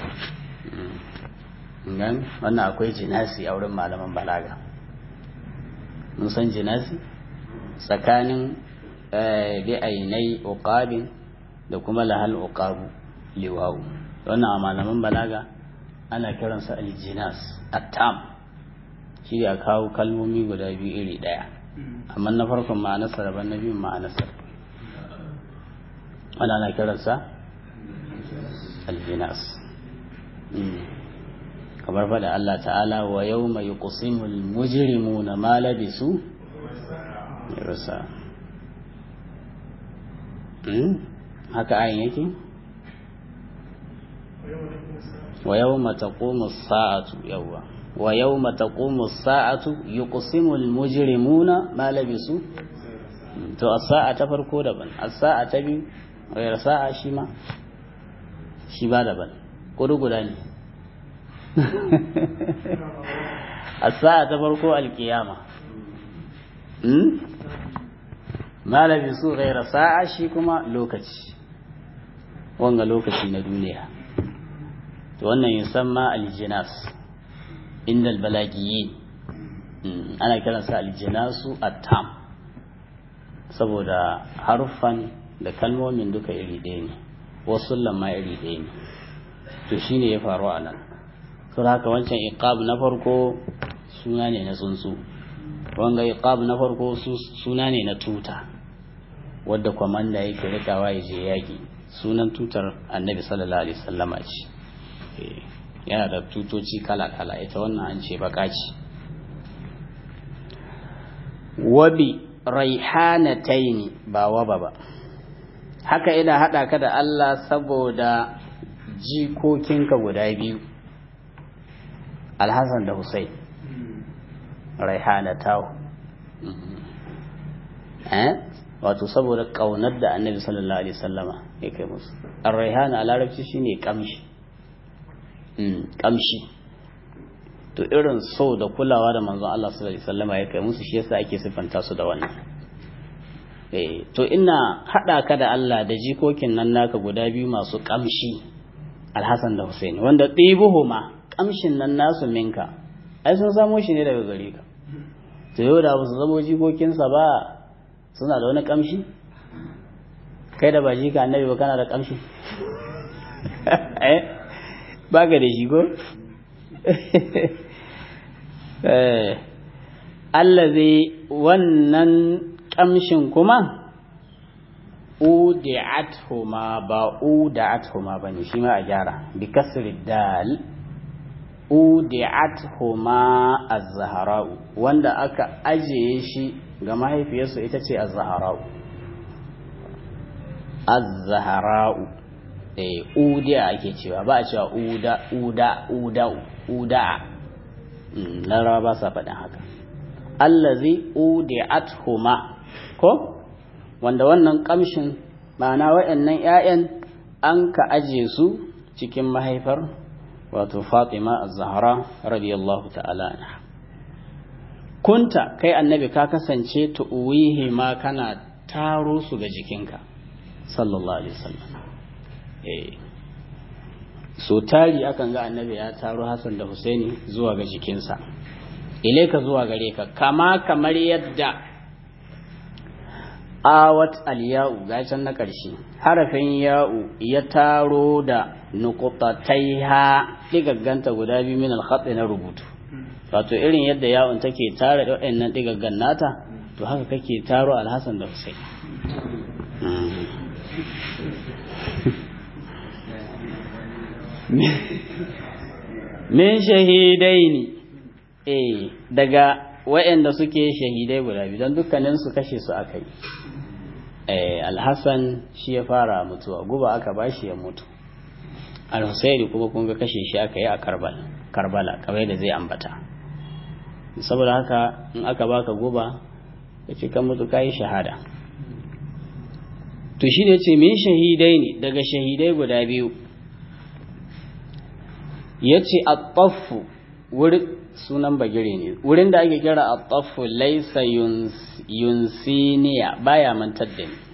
Wannan akwai jinasi a wurin malaman balaga. Mun san jinasi tsakanin bi ainai uqabin da kuma lahal uqabu liwawu. Wannan a malaman balaga ana kiransa aljinas attam, shi ya kawo kalmomi guda biyu iri daya, amma na farkon ma'anarsa daban, na biyun ma'anarsa. Wannan ana kiransa aljinas. Kamar faɗa Allah ta'ala, wa yawma yuqsimul mujrimuna ma labisu yarsa. Haka ayin yake, wa yawma taqumu as-sa'atu, yawwa wa yawma taqumu as-sa'atu yuqsimul mujrimuna ma labisu. To as-sa'a ta farko daban, as-sa'a ta biyu ghayr sa'a, shi ma shi ba daban, kudu guda ne. As-sa'a ta farko al-qiyama, malabi su gaira sa'a shi kuma lokaci wanga lokaci na duniya to wannan yusamma aljinas inda albalagiyin ana kiransa aljinasu at-tam saboda haruffan da kalmomin duka iri ɗaya ne wasu lamma iri ɗaya ne to shine ya faru a nan to haka wancan iqab na farko suna ne na tsuntsu wanga iqab na farko suna ne na tuta wadda kwamanda yake rikawa ya je yaki sunan tutar annabi sallallahu alaihi wasallama ce yana da tutoci kala kala ita wannan an ce baka ce wabi raihanataini ba waba ba haka ina hada ka da Allah saboda jikokinka guda biyu Alhassan da Hussein raihanatahu wato saboda kaunar da annabi sallallahu alaihi wasallama ya kai musu ar-raihana a larabci shine kamshi kamshi to irin so da kulawa da manzon Allah sallallahu alaihi wasallama ya kai musu shi yasa ake sifanta su da wannan to ina hada ka da Allah da jikokin nan naka guda biyu masu kamshi Al-Hasan da Husaini wanda tibuhuma kamshin nan nasu minka ai sun samo shi ne daga gare ka to yau da su zamo jikokinsa ba suna da wani kamshi kai da ba jika annabi ba kana da kamshi ba ka da shi ko allazi wannan kamshin kuma udi'athuma ba uda'athuma bane shi ma a gyara bi kasri dal udi'athuma az-zahra'u wanda aka ajiye shi ga mahaifiyarsu ita ce az-zahra'u az-zahra'u udi'a ake cewa ba a cewa uda larawa ba sa faɗin haka allazi udi'athuma ko wanda wannan kamshin ma'ana wa'annan ƴaƴan an ka aje su cikin mahaifar wato Fatima az-Zahra radiyallahu ta'ala anha kunta kai annabi ka kasance tuwihi ma kana taro su ga jikinka sallallahu alaihi wasallam so tari akan ga annabi ya taro Hassan da Husaini zuwa ga jikinsa ilaika zuwa gare ka kamar yadda awat al-ya'u gashin na ƙarshe harafin ya'u ya taro da nuqtataiha digagganta guda biyu min al-khat na rubutu wato irin yadda ya'un take tare da waɗannan digaggan nata to haka kake taro al-Hasan da Husayn min shahidaini daga waɗanda suke shahidai guda biyu don dukkanin su kashe su akai Al-Hassan shi ya fara mutuwa guba aka bashi ya mutu Al-Husaini kuma kun ga kashe shi aka yi a Karbala kamar da zai ambata saboda haka in aka baka guba kace kan mutu kai shahada to shi ne yace min shahidai ne daga shahidai guda biyu yace at-taffu wurin sunan bagire ne wurin da ake kira at-taffu laysa yunsiniya baya mantar da ni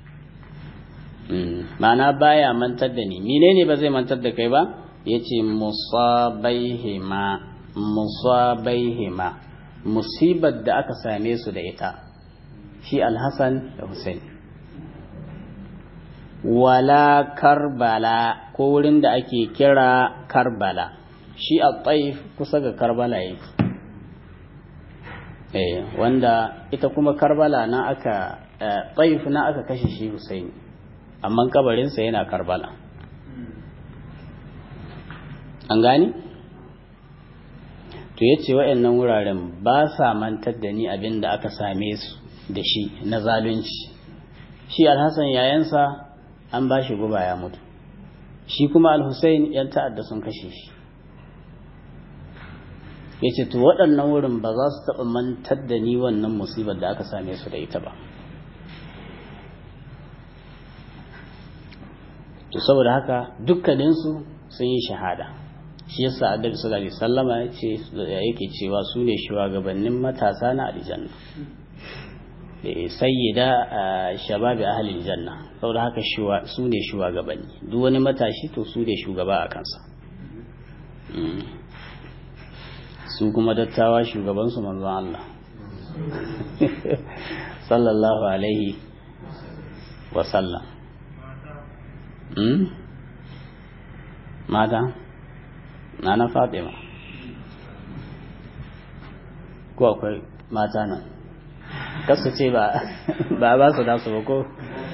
ma'ana baya mantar da ni menene ba zai mantar da kai ba yace musabaihima musibar da aka same su da ita shi Al-Hasan da Husain wala Karbala ko wurin da ake kira Karbala shi a Taif kusa ga Karbala yake wanda ita kuma Karbala na aka Taif na aka kashe shi Husaini amma kabarinsa yana Karbala an gani to yace waɗannan wuraren ba sa mantar da ni abin da aka same su da shi na zalunci shi Al-Hasan yayansa an ba shi guba ya mutu shi kuma Al-Husayn yan ta'adda sun kashe shi yace to waɗannan wurin ba za su taɓa mantar da ni wannan musibar da aka same su da ita ba to saboda haka dukkaninsu sun yi shahada shi yasa Annabi sallallahu alaihi wasallama yake cewa su ne shugabannin matasa na aljanna sayyida shababi ahli janna saboda haka su ne shugabanni duk wani matashi to su ne shugaba a kansa su kuma dattawa shugabansu manzon Allah sallallahu alaihi wasallam mata na Fatima ko akwai mata nan kasu ce ba su da su ba ko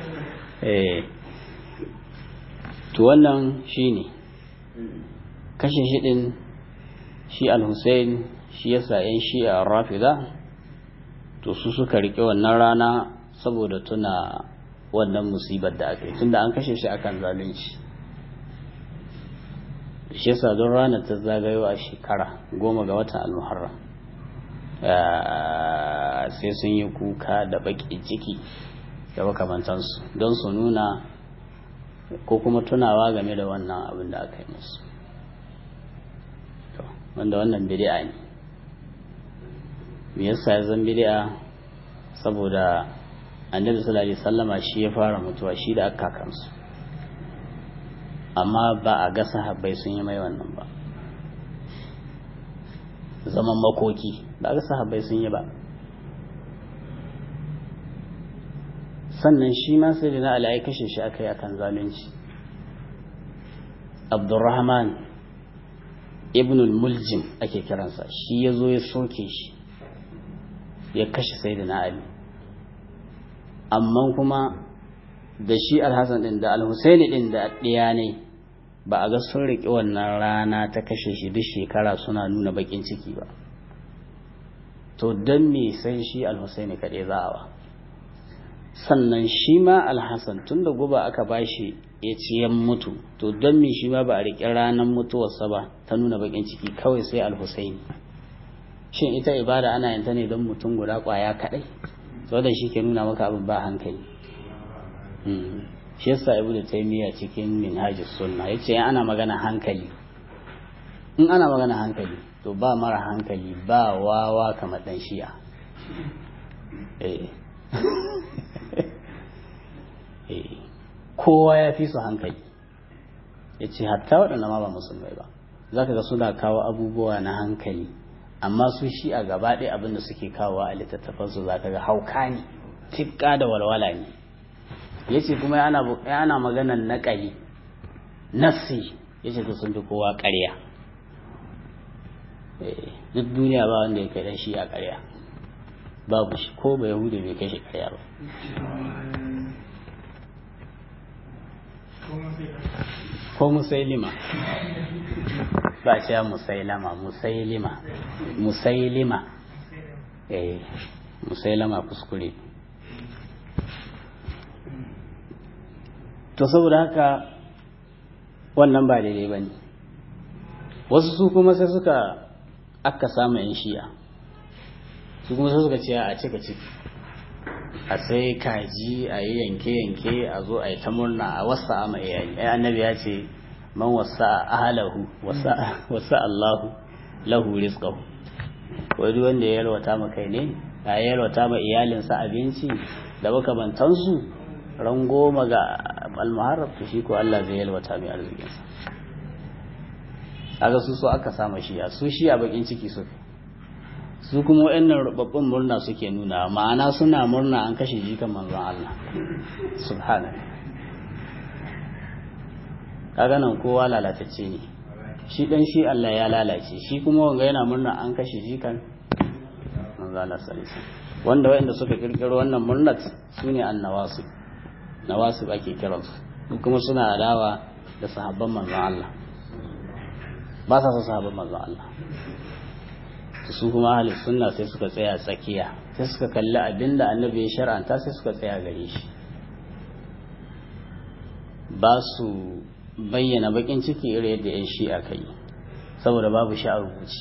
to wannan shine kashe shi din shi al-Hussein shi yasa yan shi'a rafida to su suka rike wannan rana saboda tuna wannan musibar da aka yi tunda an kashe shi akan zalunci shi yasa don ranar ta zagayo a shekara 10 ga watan al-Muharram sai sun yi kuka da baki ciki da makamantansu don su nuna ko kuma tunawa game da wannan abin da aka yi musu wanda wannan bid'a ne me yasa ya zan bid'a saboda annabi sallallahu alaihi wasallama shi ya fara mutuwa shi da aka kansu amma ba a ga sahabbai sun yi mai wannan ba zaman makoki ba ga sahabbai sun yi ba sannan shi ma sai da na Ali kashe shi aka yi akan zalunci Abdurrahman ibn al-Muljim ake kiransa shi ya zo ya soke shi ya kashe sai da na Ali amma kuma da shi al-Hassan din da al-Husaini din da ɗiya ne ba a ga sun riƙe wannan rana ta kashe shi duk shekara suna nuna bakin ciki ba to don me sai shi al-Husaini kaɗai za a ba sannan shi ma al-Hassan tun da guba aka bashi ya ci yan mutu to don me shi ma ba a riƙe ranar mutuwarsa ba ta nuna bakin ciki kawai sai al-Husaini shin ita ibada ana yin ta ne don mutum guda ƙwaya kaɗai saboda shi ke nuna maka abin ba hankali shi yasa ibnu taymiya cikin minhajus sunna yace ana magana hankali in ana magana hankali to ba mara hankali ba wawa kamar dan shi'a kowa ya fi su hankali yace hatta waɗanda ma ba musulmai ba zaka ga suna kawo abubuwa na hankali amma su shi'a gaba ɗaya abin da suke kawo a littattafansu zaka ga hauka ne tifka da walwala ne yace kuma yana maganan naƙali nassi yace to sun fi kowa ƙarya duk duniya ba wanda ya kai dan shi a ƙarya babu shi ko ba yahudi bai kai shi ƙarya ba ko musailima ba ce musailima musailima kuskure to saboda haka wannan ba daidai ba ne wasu su kuma sai suka aka samu yan shi'a su kuma sai suka ce a cika ciki a sai kaji a yi yanke-yanke a zo a yi ta murna a wasa a mai iyali ai annabi ya ce man wasa ahalahu wasa Allahu lahu rizqahu wani wanda ya yalwata ma kai ne ya yalwata ma iyalinsa abinci da makamantansu ran 10 ga al-muharram to shi ko Allah zai yalwata mai arzikinsa kaga su so aka sama shiya su shiya bakin ciki su kuma wayannan rubabbun murna suke nuna ma'ana suna murna an kashe jikan manzon Allah subhanahu kaga nan kowa lalatacce ne shi dan shi Allah ya lalace shi kuma wanga yana murna an kashe jikan manzon Allah sallallahu alaihi wasallam wanda wayanda suka kirkiro wannan murnat sune annawasib nawasib ake kiransu kuma suna adawa da sahabban manzon Allah ba sa son sahabban manzon Allah su kuma ahli sunna sai suka tsaya tsakiya sai suka kalli abinda annabi ya shar'anta sai suka tsaya gare shi ba su bayyana bakin ciki irin yadda yan shi'a kai saboda babu shi a rubuci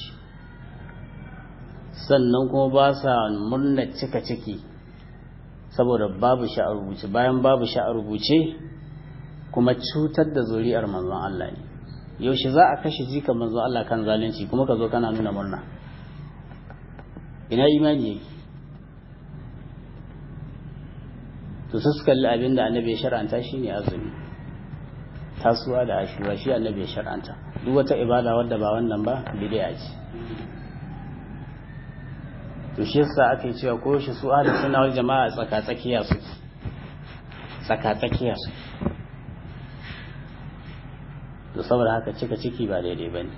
sannan kuma ba sa murna cika ciki saboda babu shi a rubuce bayan babu shi a rubuce kuma cutar da zuri'ar manzon Allah ne yaushe za a kashe jika manzon Allah kan zalunci kuma ka zo kana nuna murna ina imani yake to su suka kalli abin da annabi ya shar'anta shine azumi tasuwa da ashura shi annabi ya shar'anta duk wata ibada wadda ba wannan ba bid'a ce to shi yasa ake cewa ko shi su ahlus sunna wal jama'a tsaka-tsakiya su to saboda haka cika ciki ba daidai bane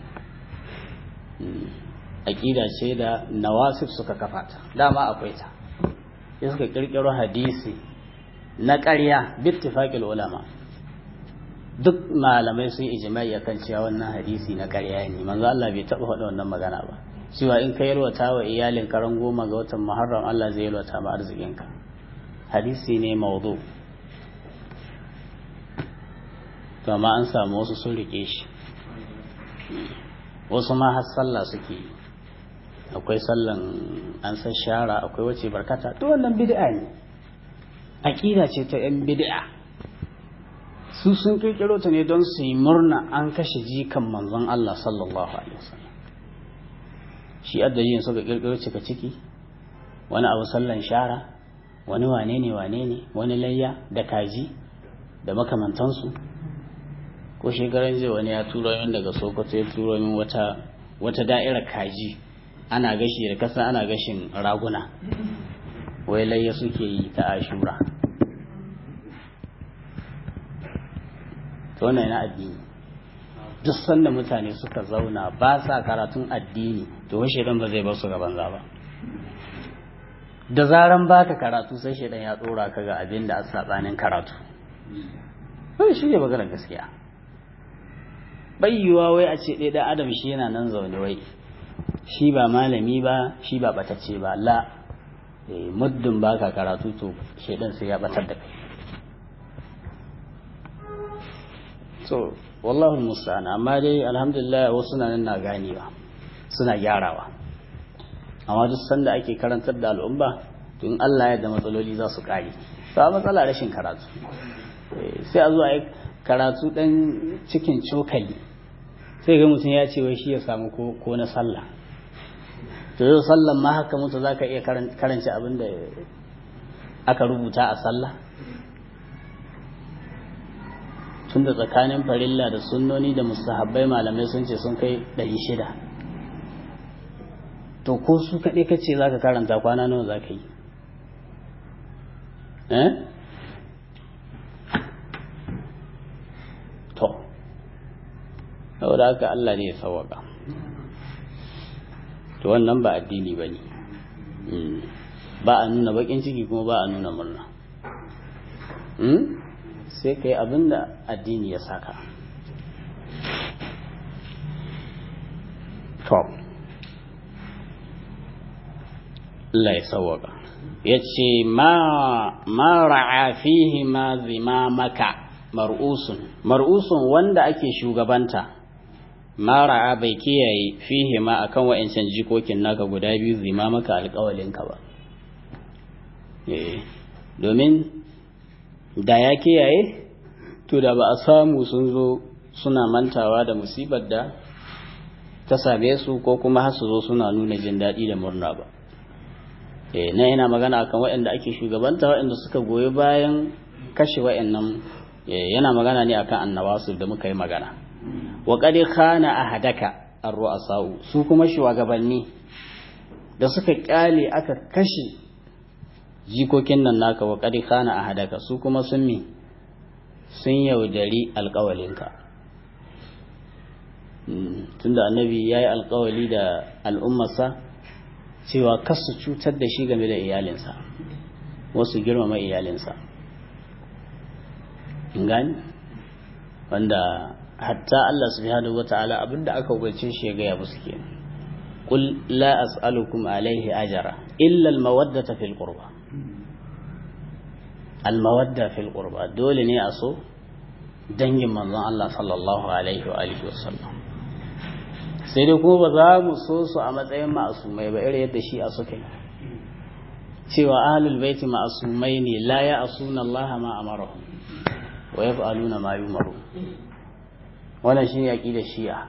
aqida ce da nawasif suka kafa ta dama akwai ta sai suka kirkiro hadisi na ƙarya bittifaqil ulama duk malamai sun ijma'i akan cewa wannan hadisi na ƙarya ne manzo Allah bai taba faɗa wannan magana ba cewa in ka yalwata wa iyalin karan 10 ga watan Muharram Allah zai yalwata ma arzikinka hadisi ne mawdu to amma an samu wasu sun rike shi wasu ma har sallah suke yi akwai sallan an san shara akwai wace barkata to wannan bid'a ne aqida ce ta yan bid'a su sun kirkiro ta ne don su yi murna an kashe jikan manzon Allah sallallahu alaihi wasallam shi addajin suka kirkiro cika ciki wani abu sallan shara wani wane ne wani layya da kaji da makamantansu ko shekaran jiya wani ya turo min daga Sokoto ya turo min wata da'irar kaji ana gashi da kasa ana gashin raguna wai layya suke yi ta ashura to wannan yana addini duk sanda mutane suka zauna ba sa karatun addini to wai shedan ba zai bar su gaban za ba da zaran baka karatu sai shedan ya dora ka ga abin da a sabanin karatu to shi ne maganar gaskiya bayyuwa wai a ce dai da adam shi yana nan zaune wai shi ba malami ba shi ba batacce ba la muddin baka karatu to shedan sai ya batar da kai so wallahi musta'an amma dai alhamdulillah wasu nan na ganewa suna gyarawa amma duk sanda ake karantar da al'umma to in Allah ya yarda matsaloli za su kare ba matsala rashin karatu sai a zo a yi karatu dan cikin cokali sai ga mutum ya ce wai shi ya samu ko na sallah to yau sallan ma haka mutu zaka iya karanta abin da aka rubuta a sallah tun da tsakanin farilla da sunnoni da mustahabbai malamai sun ce sun kai 600 to ko su kaɗai kace za ka karanta kwana nawa za ka yi to saboda haka Allah ne ya sawaka to wannan ba addini ba ne ba a nuna bakin ciki kuma ba a nuna murna sai ka yi abin da addini ya saka to Allah ya sawaka ya ce ma ra'a fihi ma zimamaka mar'usun wanda ake shugabanta ma ra'a bai kiyaye fihi ma akan wa'ancan jikokin naka guda biyu zimamaka alƙawalinka ba domin da ya kiyaye to da ba a samu sun zo suna mantawa da musibar da ta same su ko kuma har su zo suna nuna jin daɗi da murna ba na yana magana akan waɗanda ake shugabanta waɗanda suka goyi bayan kashe waɗannan yana magana ne akan annawasu da muka yi magana wa qad khana ahadaka ar-ru'asa'u su kuma shugabanni da suka kyale aka kashe jikokin nan naka wa qad khana ahadaka su kuma sun yaudari alƙawalinka tunda annabi yayi alƙawali da al'ummarsa cewa kar su cutar da shi game da iyalinsa wasu girmama iyalinsa gani wanda hatta Allah subhanahu wata'ala abinda aka umarce shi ya gaya musu kenan qul la as'alukum alaihi ajra illa al-mawaddata fil qurba al-mawadda fil qurba dole ne a so dangin manzon Allah sallallahu alaihi wa alihi wasallam sai dai kuma ba za mu so su a matsayin ma'asumai ba irin yadda shi a suka yi cewa ahlul baiti ma'asumai ne la ya'suna Allah ma amarahum wa yaf'aluna ma yumaru wannan shine aqidar shi'a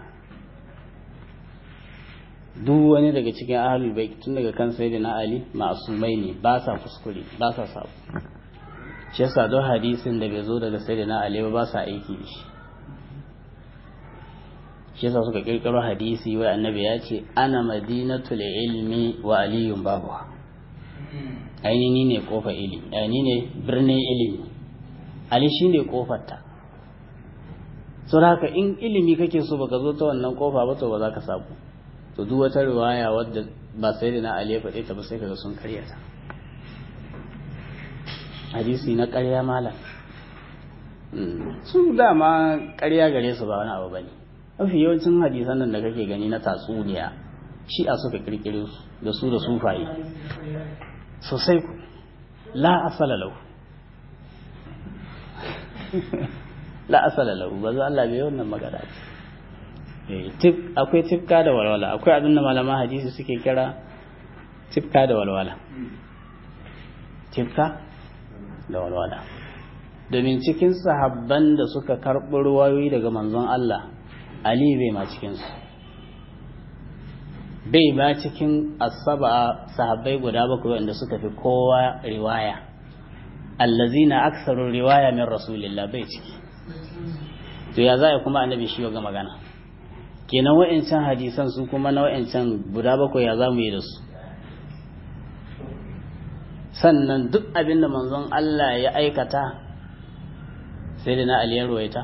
duk wani daga cikin ahlul bait tun daga kan sayyidina Ali ma'asumai ne ba sa kuskure ba sa sabo shi yasa don hadisin da bai zo daga sayyidina Ali ba sa aiki da shi shi yasa suka kirkiro hadisi wai annabi ya ce ana madinatul ilmi wa aliyun babuha ainihi ne kofar ilimi ainihi ne birnin ilimi ali shi ne kofar ta so haka in ilimi kake so baka zo ta wannan kofa ba to ba za ka samu to duk wata riwaya wadda ba sayyidina Ali ya faɗe ta ba sai kaga sun karyata hadisi na ƙarya malam su dama ƙarya gare su ba wani abu bane mafi yawancin hadisan nan da kake gani na tatsuniya shi a suka kirkire su da sufaye sosai ku la asala lahu la asala lahu ba za Allah bai wannan magana akwai tifka da walwala akwai abin da malaman hadisi suke kira tifka da walwala tifka da walwala domin cikin sahabban da suka karɓi ruwayoyi daga manzon Allah Ali bai ma cikinsu bai ba cikin asaba sahabbai guda bakwai wanda suka fi kowa riwaya allazina aktsaru riwaya min rasulillah bai ciki to ya zai kuma annabi shi ga magana kenan wa'ancan hadisan su kuma na wa'ancan guda bakwai ya zamu yi da su sannan duk abinda manzon Allah ya aikata sai da na Ali ya ruwaita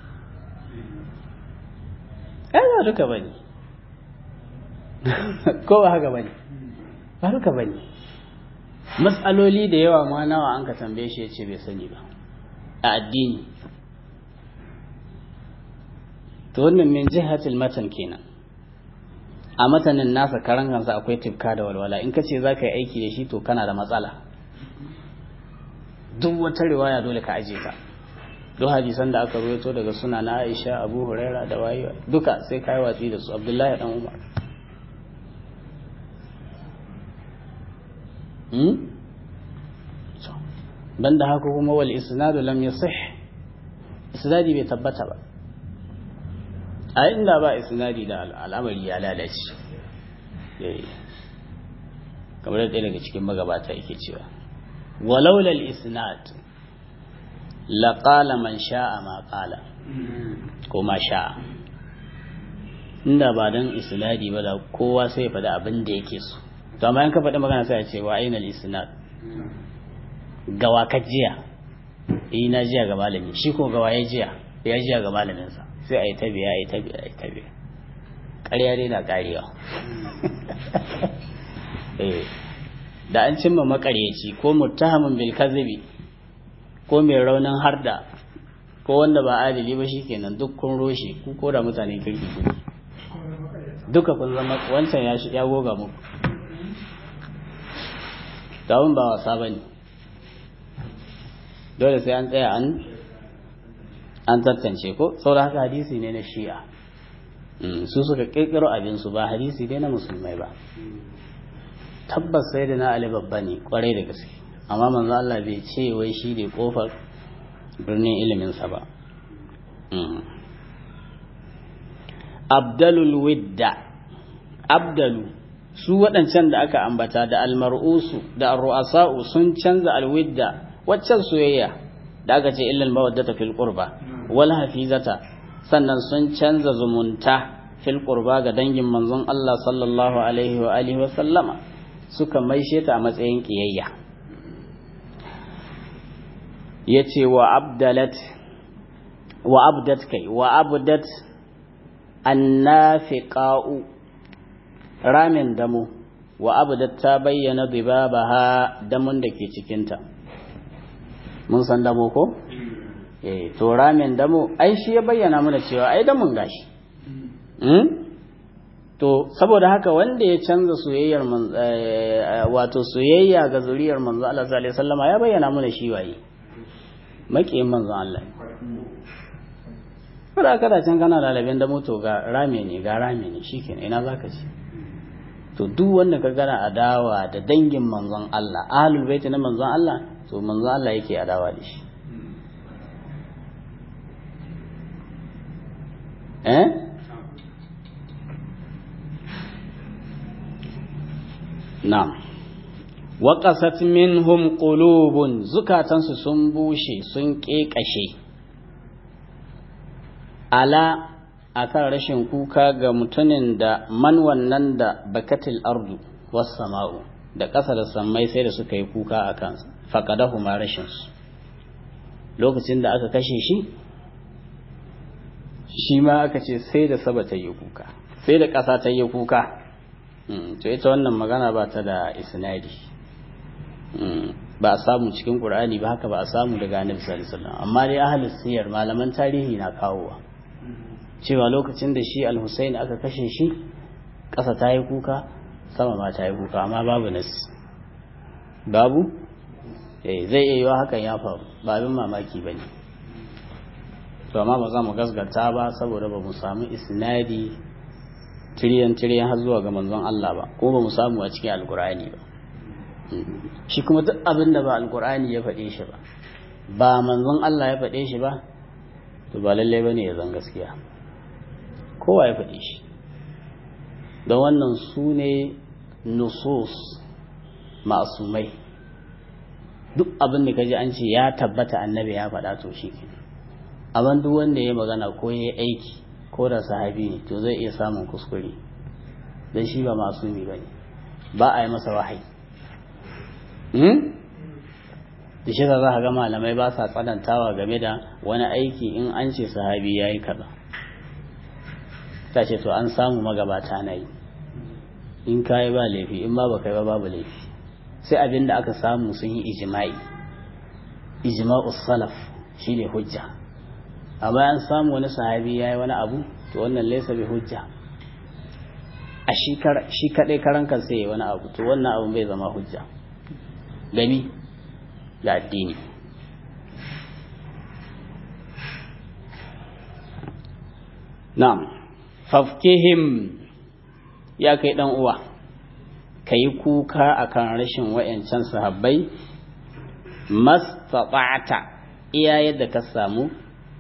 ba duka bane ko ba haka bane ba duka bane mas'aloli da yawa ma nawa an ka tambaye shi yace bai sani ba a addini to wannan min jihatil matan kenan a matanin nasa karan kansa akwai tifka da walwala in kace zaka yi aiki da shi to kana da matsala duk wata riwaya dole ka aje ta duk hadisan da aka rawaito daga suna na Aisha Abu Huraira da wayi duka sai kai watsi da su Abdullahi dan Umar banda haka kuma wal isnadu lam yasih isnadi bai tabbata ba a inda ba isnadi da al'amari ya lalace kamar da daga cikin magabata yake cewa walaula al-isnad la qala man sha'a ma qala ko ma sha'a inda ba dan isnadi ba da kowa sai ya faɗi abin da yake so to amma in ka faɗi magana sai ya ce wa aina al-isnad gawa ka jiya na jiya ga malami shi ko gawa ya jiya ga malaminsa sai a yi tabiya ƙarya dai na ƙarewa da an cimma makaryaci ko muttahamin bil kadhibi ko mai raunin harda ko wanda ba adili ba shikenan duk kun roshe ku ko da mutane kirki duka kun zama wancan ya goga muku tawun ba wasa bane dole sai an tsaya an tantance ko saboda haka hadisi ne na shi'a su suka kirkiro abinsu ba hadisi ne na musulmai ba tabbas sai da na Ali babba ne kwarai da gaske amma manzo Allah bai ce wai shi ne kofar birnin ilimin sa ba abdalul widda abdalu su waɗancan da aka ambata da almar'usu da arru'asa'u sun canza alwidda waccan soyayya da aka ce illal mawaddata fil qurba wal hafizata sannan sun canza zumunta fil qurba ga dangin manzon Allah sallallahu alaihi wa alihi wa sallama suka maishe ta a matsayin kiyayya yace wa abdat annafiqa'u ramin damu wa abdat ta bayyana dibabaha damun da ke cikinta mun san damo ko to ramin damo ai shi ya bayyana mana cewa ai damun gashi to saboda haka wanda ya canza soyayyar wato soyayya ga zuriyar manzo Allah sallallahu alaihi wasallama ya bayyana mana shi waye makiyin manzo Allah kada can kana lalabin damo to ga rame ne shikenan ina zaka ci to duk wanda ka gana adawa da dangin manzon Allah ahlul bait na manzon Allah to manzon Allah yake adawa da shi na'am waqasat minhum qulubun zukatansu sun bushe sun ƙeƙashe ala akan rashin kuka ga mutumin da man wannan da bakatil ardu was sama'u da ƙasa da sammai sai da suka yi kuka a kansa faqadahu ma rashin su lokacin da aka kashe shi ma aka ce sai da saba ta yi kuka sai da ƙasa ta yi kuka to ita wannan magana ba ta da isnadi ba a samu cikin Qur'ani ba haka ba a samu daga Annabi sallallahu alaihi wasallam amma dai ahlus siyar malaman tarihi na kawowa cewa lokacin da shi al-Husayn aka kashe shi ƙasa ta yi kuka sama ma ta yi kuka amma babu nas babu zai iya yiwa hakan ya faru ba abin mamaki bane to amma ba za mu gasgata ba saboda ba mu samu isnadi tiriyan har zuwa ga manzon Allah ba ko ba mu samu a cikin alkur'ani ba shi kuma duk abin da ba alkur'ani ya faɗe shi ba manzon Allah ya faɗe shi ba to ba lalle bane ya zan gaskiya kowa ya faɗe shi don wannan su ne nusus ma'asumai duk abin da kaji an ce ya tabbata annabi ya faɗa to shi ke amma duk wanda ya magana ko ya aiki ko da sahabi ne to zai iya samun kuskure don shi ba masumi ba ne ba a yi masa wahayi da shi za ka ga malamai ba sa tsanantawa game da wani aiki in an ce sahabi ya yi kaza ta ce to an samu magabata na yi in ka yi ba laifi in ba ba kai ba babu laifi sai abin da aka samu sun yi ijma'us salaf shi ne hujja a bayan samu wani sahabi ya yi wani abu to wannan laisa bi hujja a shi kaɗai karan kansa ya yi wani abu to wannan abu bai zama hujja gani da addini na'am fafkihim ya kai dan uwa kai kuka akan rashin wayancan sahabbai mastata'ata iya yadda ka samu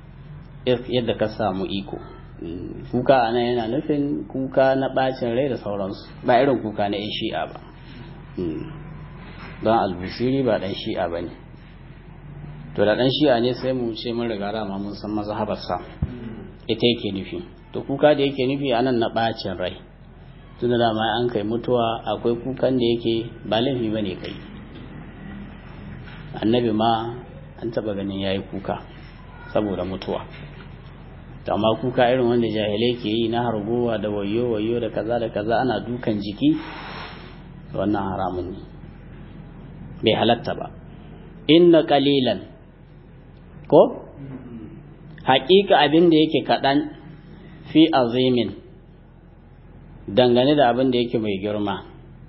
iko kuka anan yana nufin kuka na bacin rai da sauransu ba irin kuka na yan shi'a ba don albusiri ba dan shi'a ba ne to da dan shi'a ne sai mu ce mun riga rama mun san mazhabarsa ita yake nufi to kuka da yake nufi anan na bacin rai tunda da ma an kai mutuwa akwai kukan da yake ba laifi ba ne kai annabi ma an taba ganin yayi kuka saboda mutuwa to amma kuka irin wanda jahilai ke yi na hargowa da wayo da kaza ana dukan jiki wannan haramun ne bai halatta ba inna qalilan ko haƙiƙa abin da yake kaɗan fi azimin dangane da abin da yake mai girma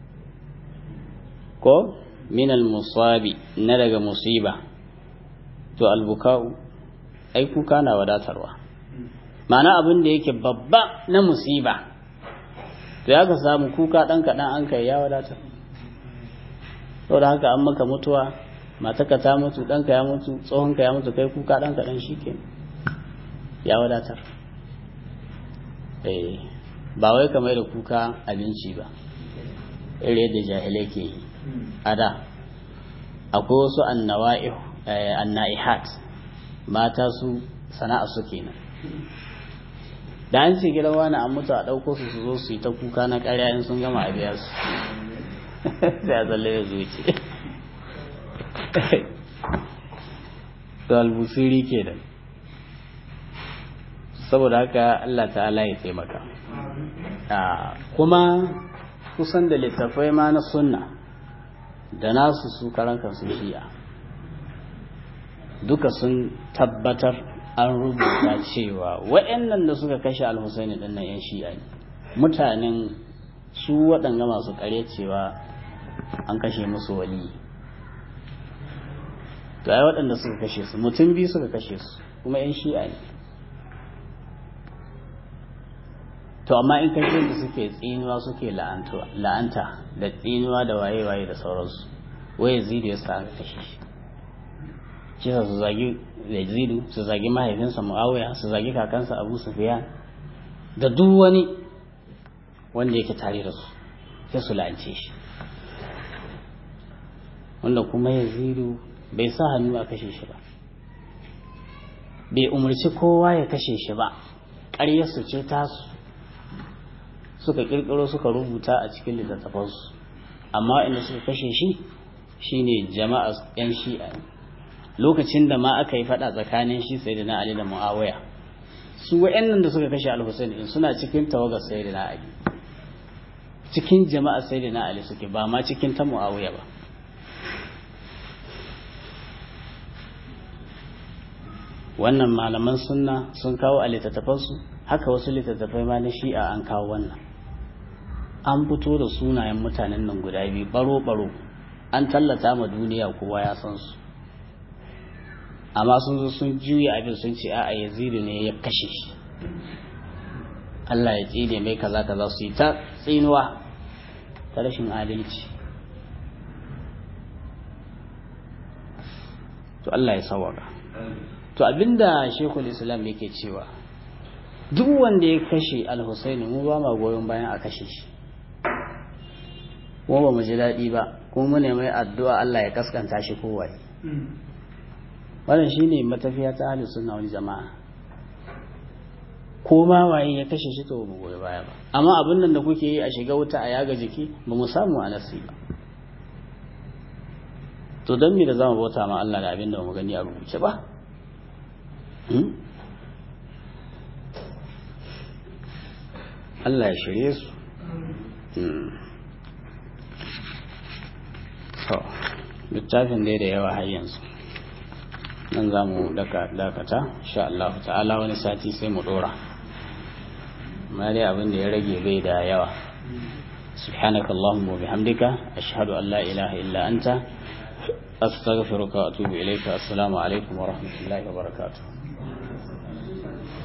ko minal musabi na daga musiba to albuka'u ai kuka na wadatarwa ma'ana abin da yake babba na musiba to ya ka samu kuka ɗan kaɗan an kai ya wadatar saboda haka an maka mutuwa mataka ta mutu ɗanka ya mutu tsohonka ya mutu kai kuka ɗan kaɗan shi ke ya wadatar ba wai kamar da kuka abinci ba irin yadda jahilai ke yi a da akwai wasu anna'ihat mata su sana'a su kenan da an ce gidan wani an mutu a ɗauko su zo su yi ta kuka na ƙarya in sun gama a biya su sai a tsalle ya zuci to albusiri ke da saboda haka Allah ta'ala ya taimaka kuma kusan da littafai ma na sunna da nasu su karan kansu shi'a duka sun tabbatar an rubuta cewa waɗannan da suka kashe al-Husaini din nan yan shi'a ne mutanen su waɗanga masu ƙarya cewa an kashe musu wali to ai waɗanda suka kashe su mutum biyu suka kashe su kuma yan shi'a ne to amma in kashe da suke tsinuwa suke la'anta da tsinuwa da waye-waye da sauransu waye zidu ya sa aka kashe shi kisa su zagi Yazidu su zagi mahaifinsa Muawiya su zagi kakansa Abu Sufyan da duk wani wanda yake tare da su sai su la'ance shi wanda kuma Yazidu bai sa hannu a kashe shi ba, bai umarci kowa ya kashe shi ba, ƙaryarsu ce tasu suka ƙirƙiro suka rubuta a cikin littattafansu, amma inda suka kashe shi shine jama'a 'yan shi'a. Lokacin da ma aka yi faɗa tsakanin shi Sayyidina Ali da Muawiya, su wa'annan da suka kashe Al-Husayn din suna cikin tawagar Sayyidina Ali, cikin jama'a Sayyidina Ali suke, ba ma cikin ta Muawiya ba. Wannan malaman sunna sun kawo a littattafansu, haka wasu littattafai ma na shi'a an kawo wannan, an fito da sunayen mutanen nan guda biyu baro-baro, an tallata ma duniya kowa ya san su, amma sun zo sun juya abin sun ce a'a Yazidu ne ya kashe shi, Allah ya tsine mai kaza kaza, su yi ta tsinuwa ta rashin adalci. To Allah ya sawaka. To abinda Sheikhul Islam yake cewa, duk wanda ya kashe Al-Husaini mu ba ma goyon bayan a kashe shi, kuma ba mu ji daɗi ba, kuma mu ne mai addu'a Allah ya kaskanta shi kowaye. Wannan shine matafiya ta Ahlus Sunna wal Jama'a. Ko ma waye ya kashe shi to mu goyi baya ba, amma abin nan da kuke yi a shiga wuta a yaga jiki ba mu samu a nasi ba. To don me da zamu bauta ma Allah da abin da mu gani a rubuce ba? Allah ya shirye su. Littafin dai da yawa har yanzu, nan za mu dakata insha Allah ta'ala, wani sati sai mu dora, amma dai abin da ya rage bai da yawa. subhanakallahumma wa bihamdika ashhadu an la ilaha illa anta astaghfiruka wa atubu ilayka. Assalamu alaikum wa rahmatullahi wa barakatuh.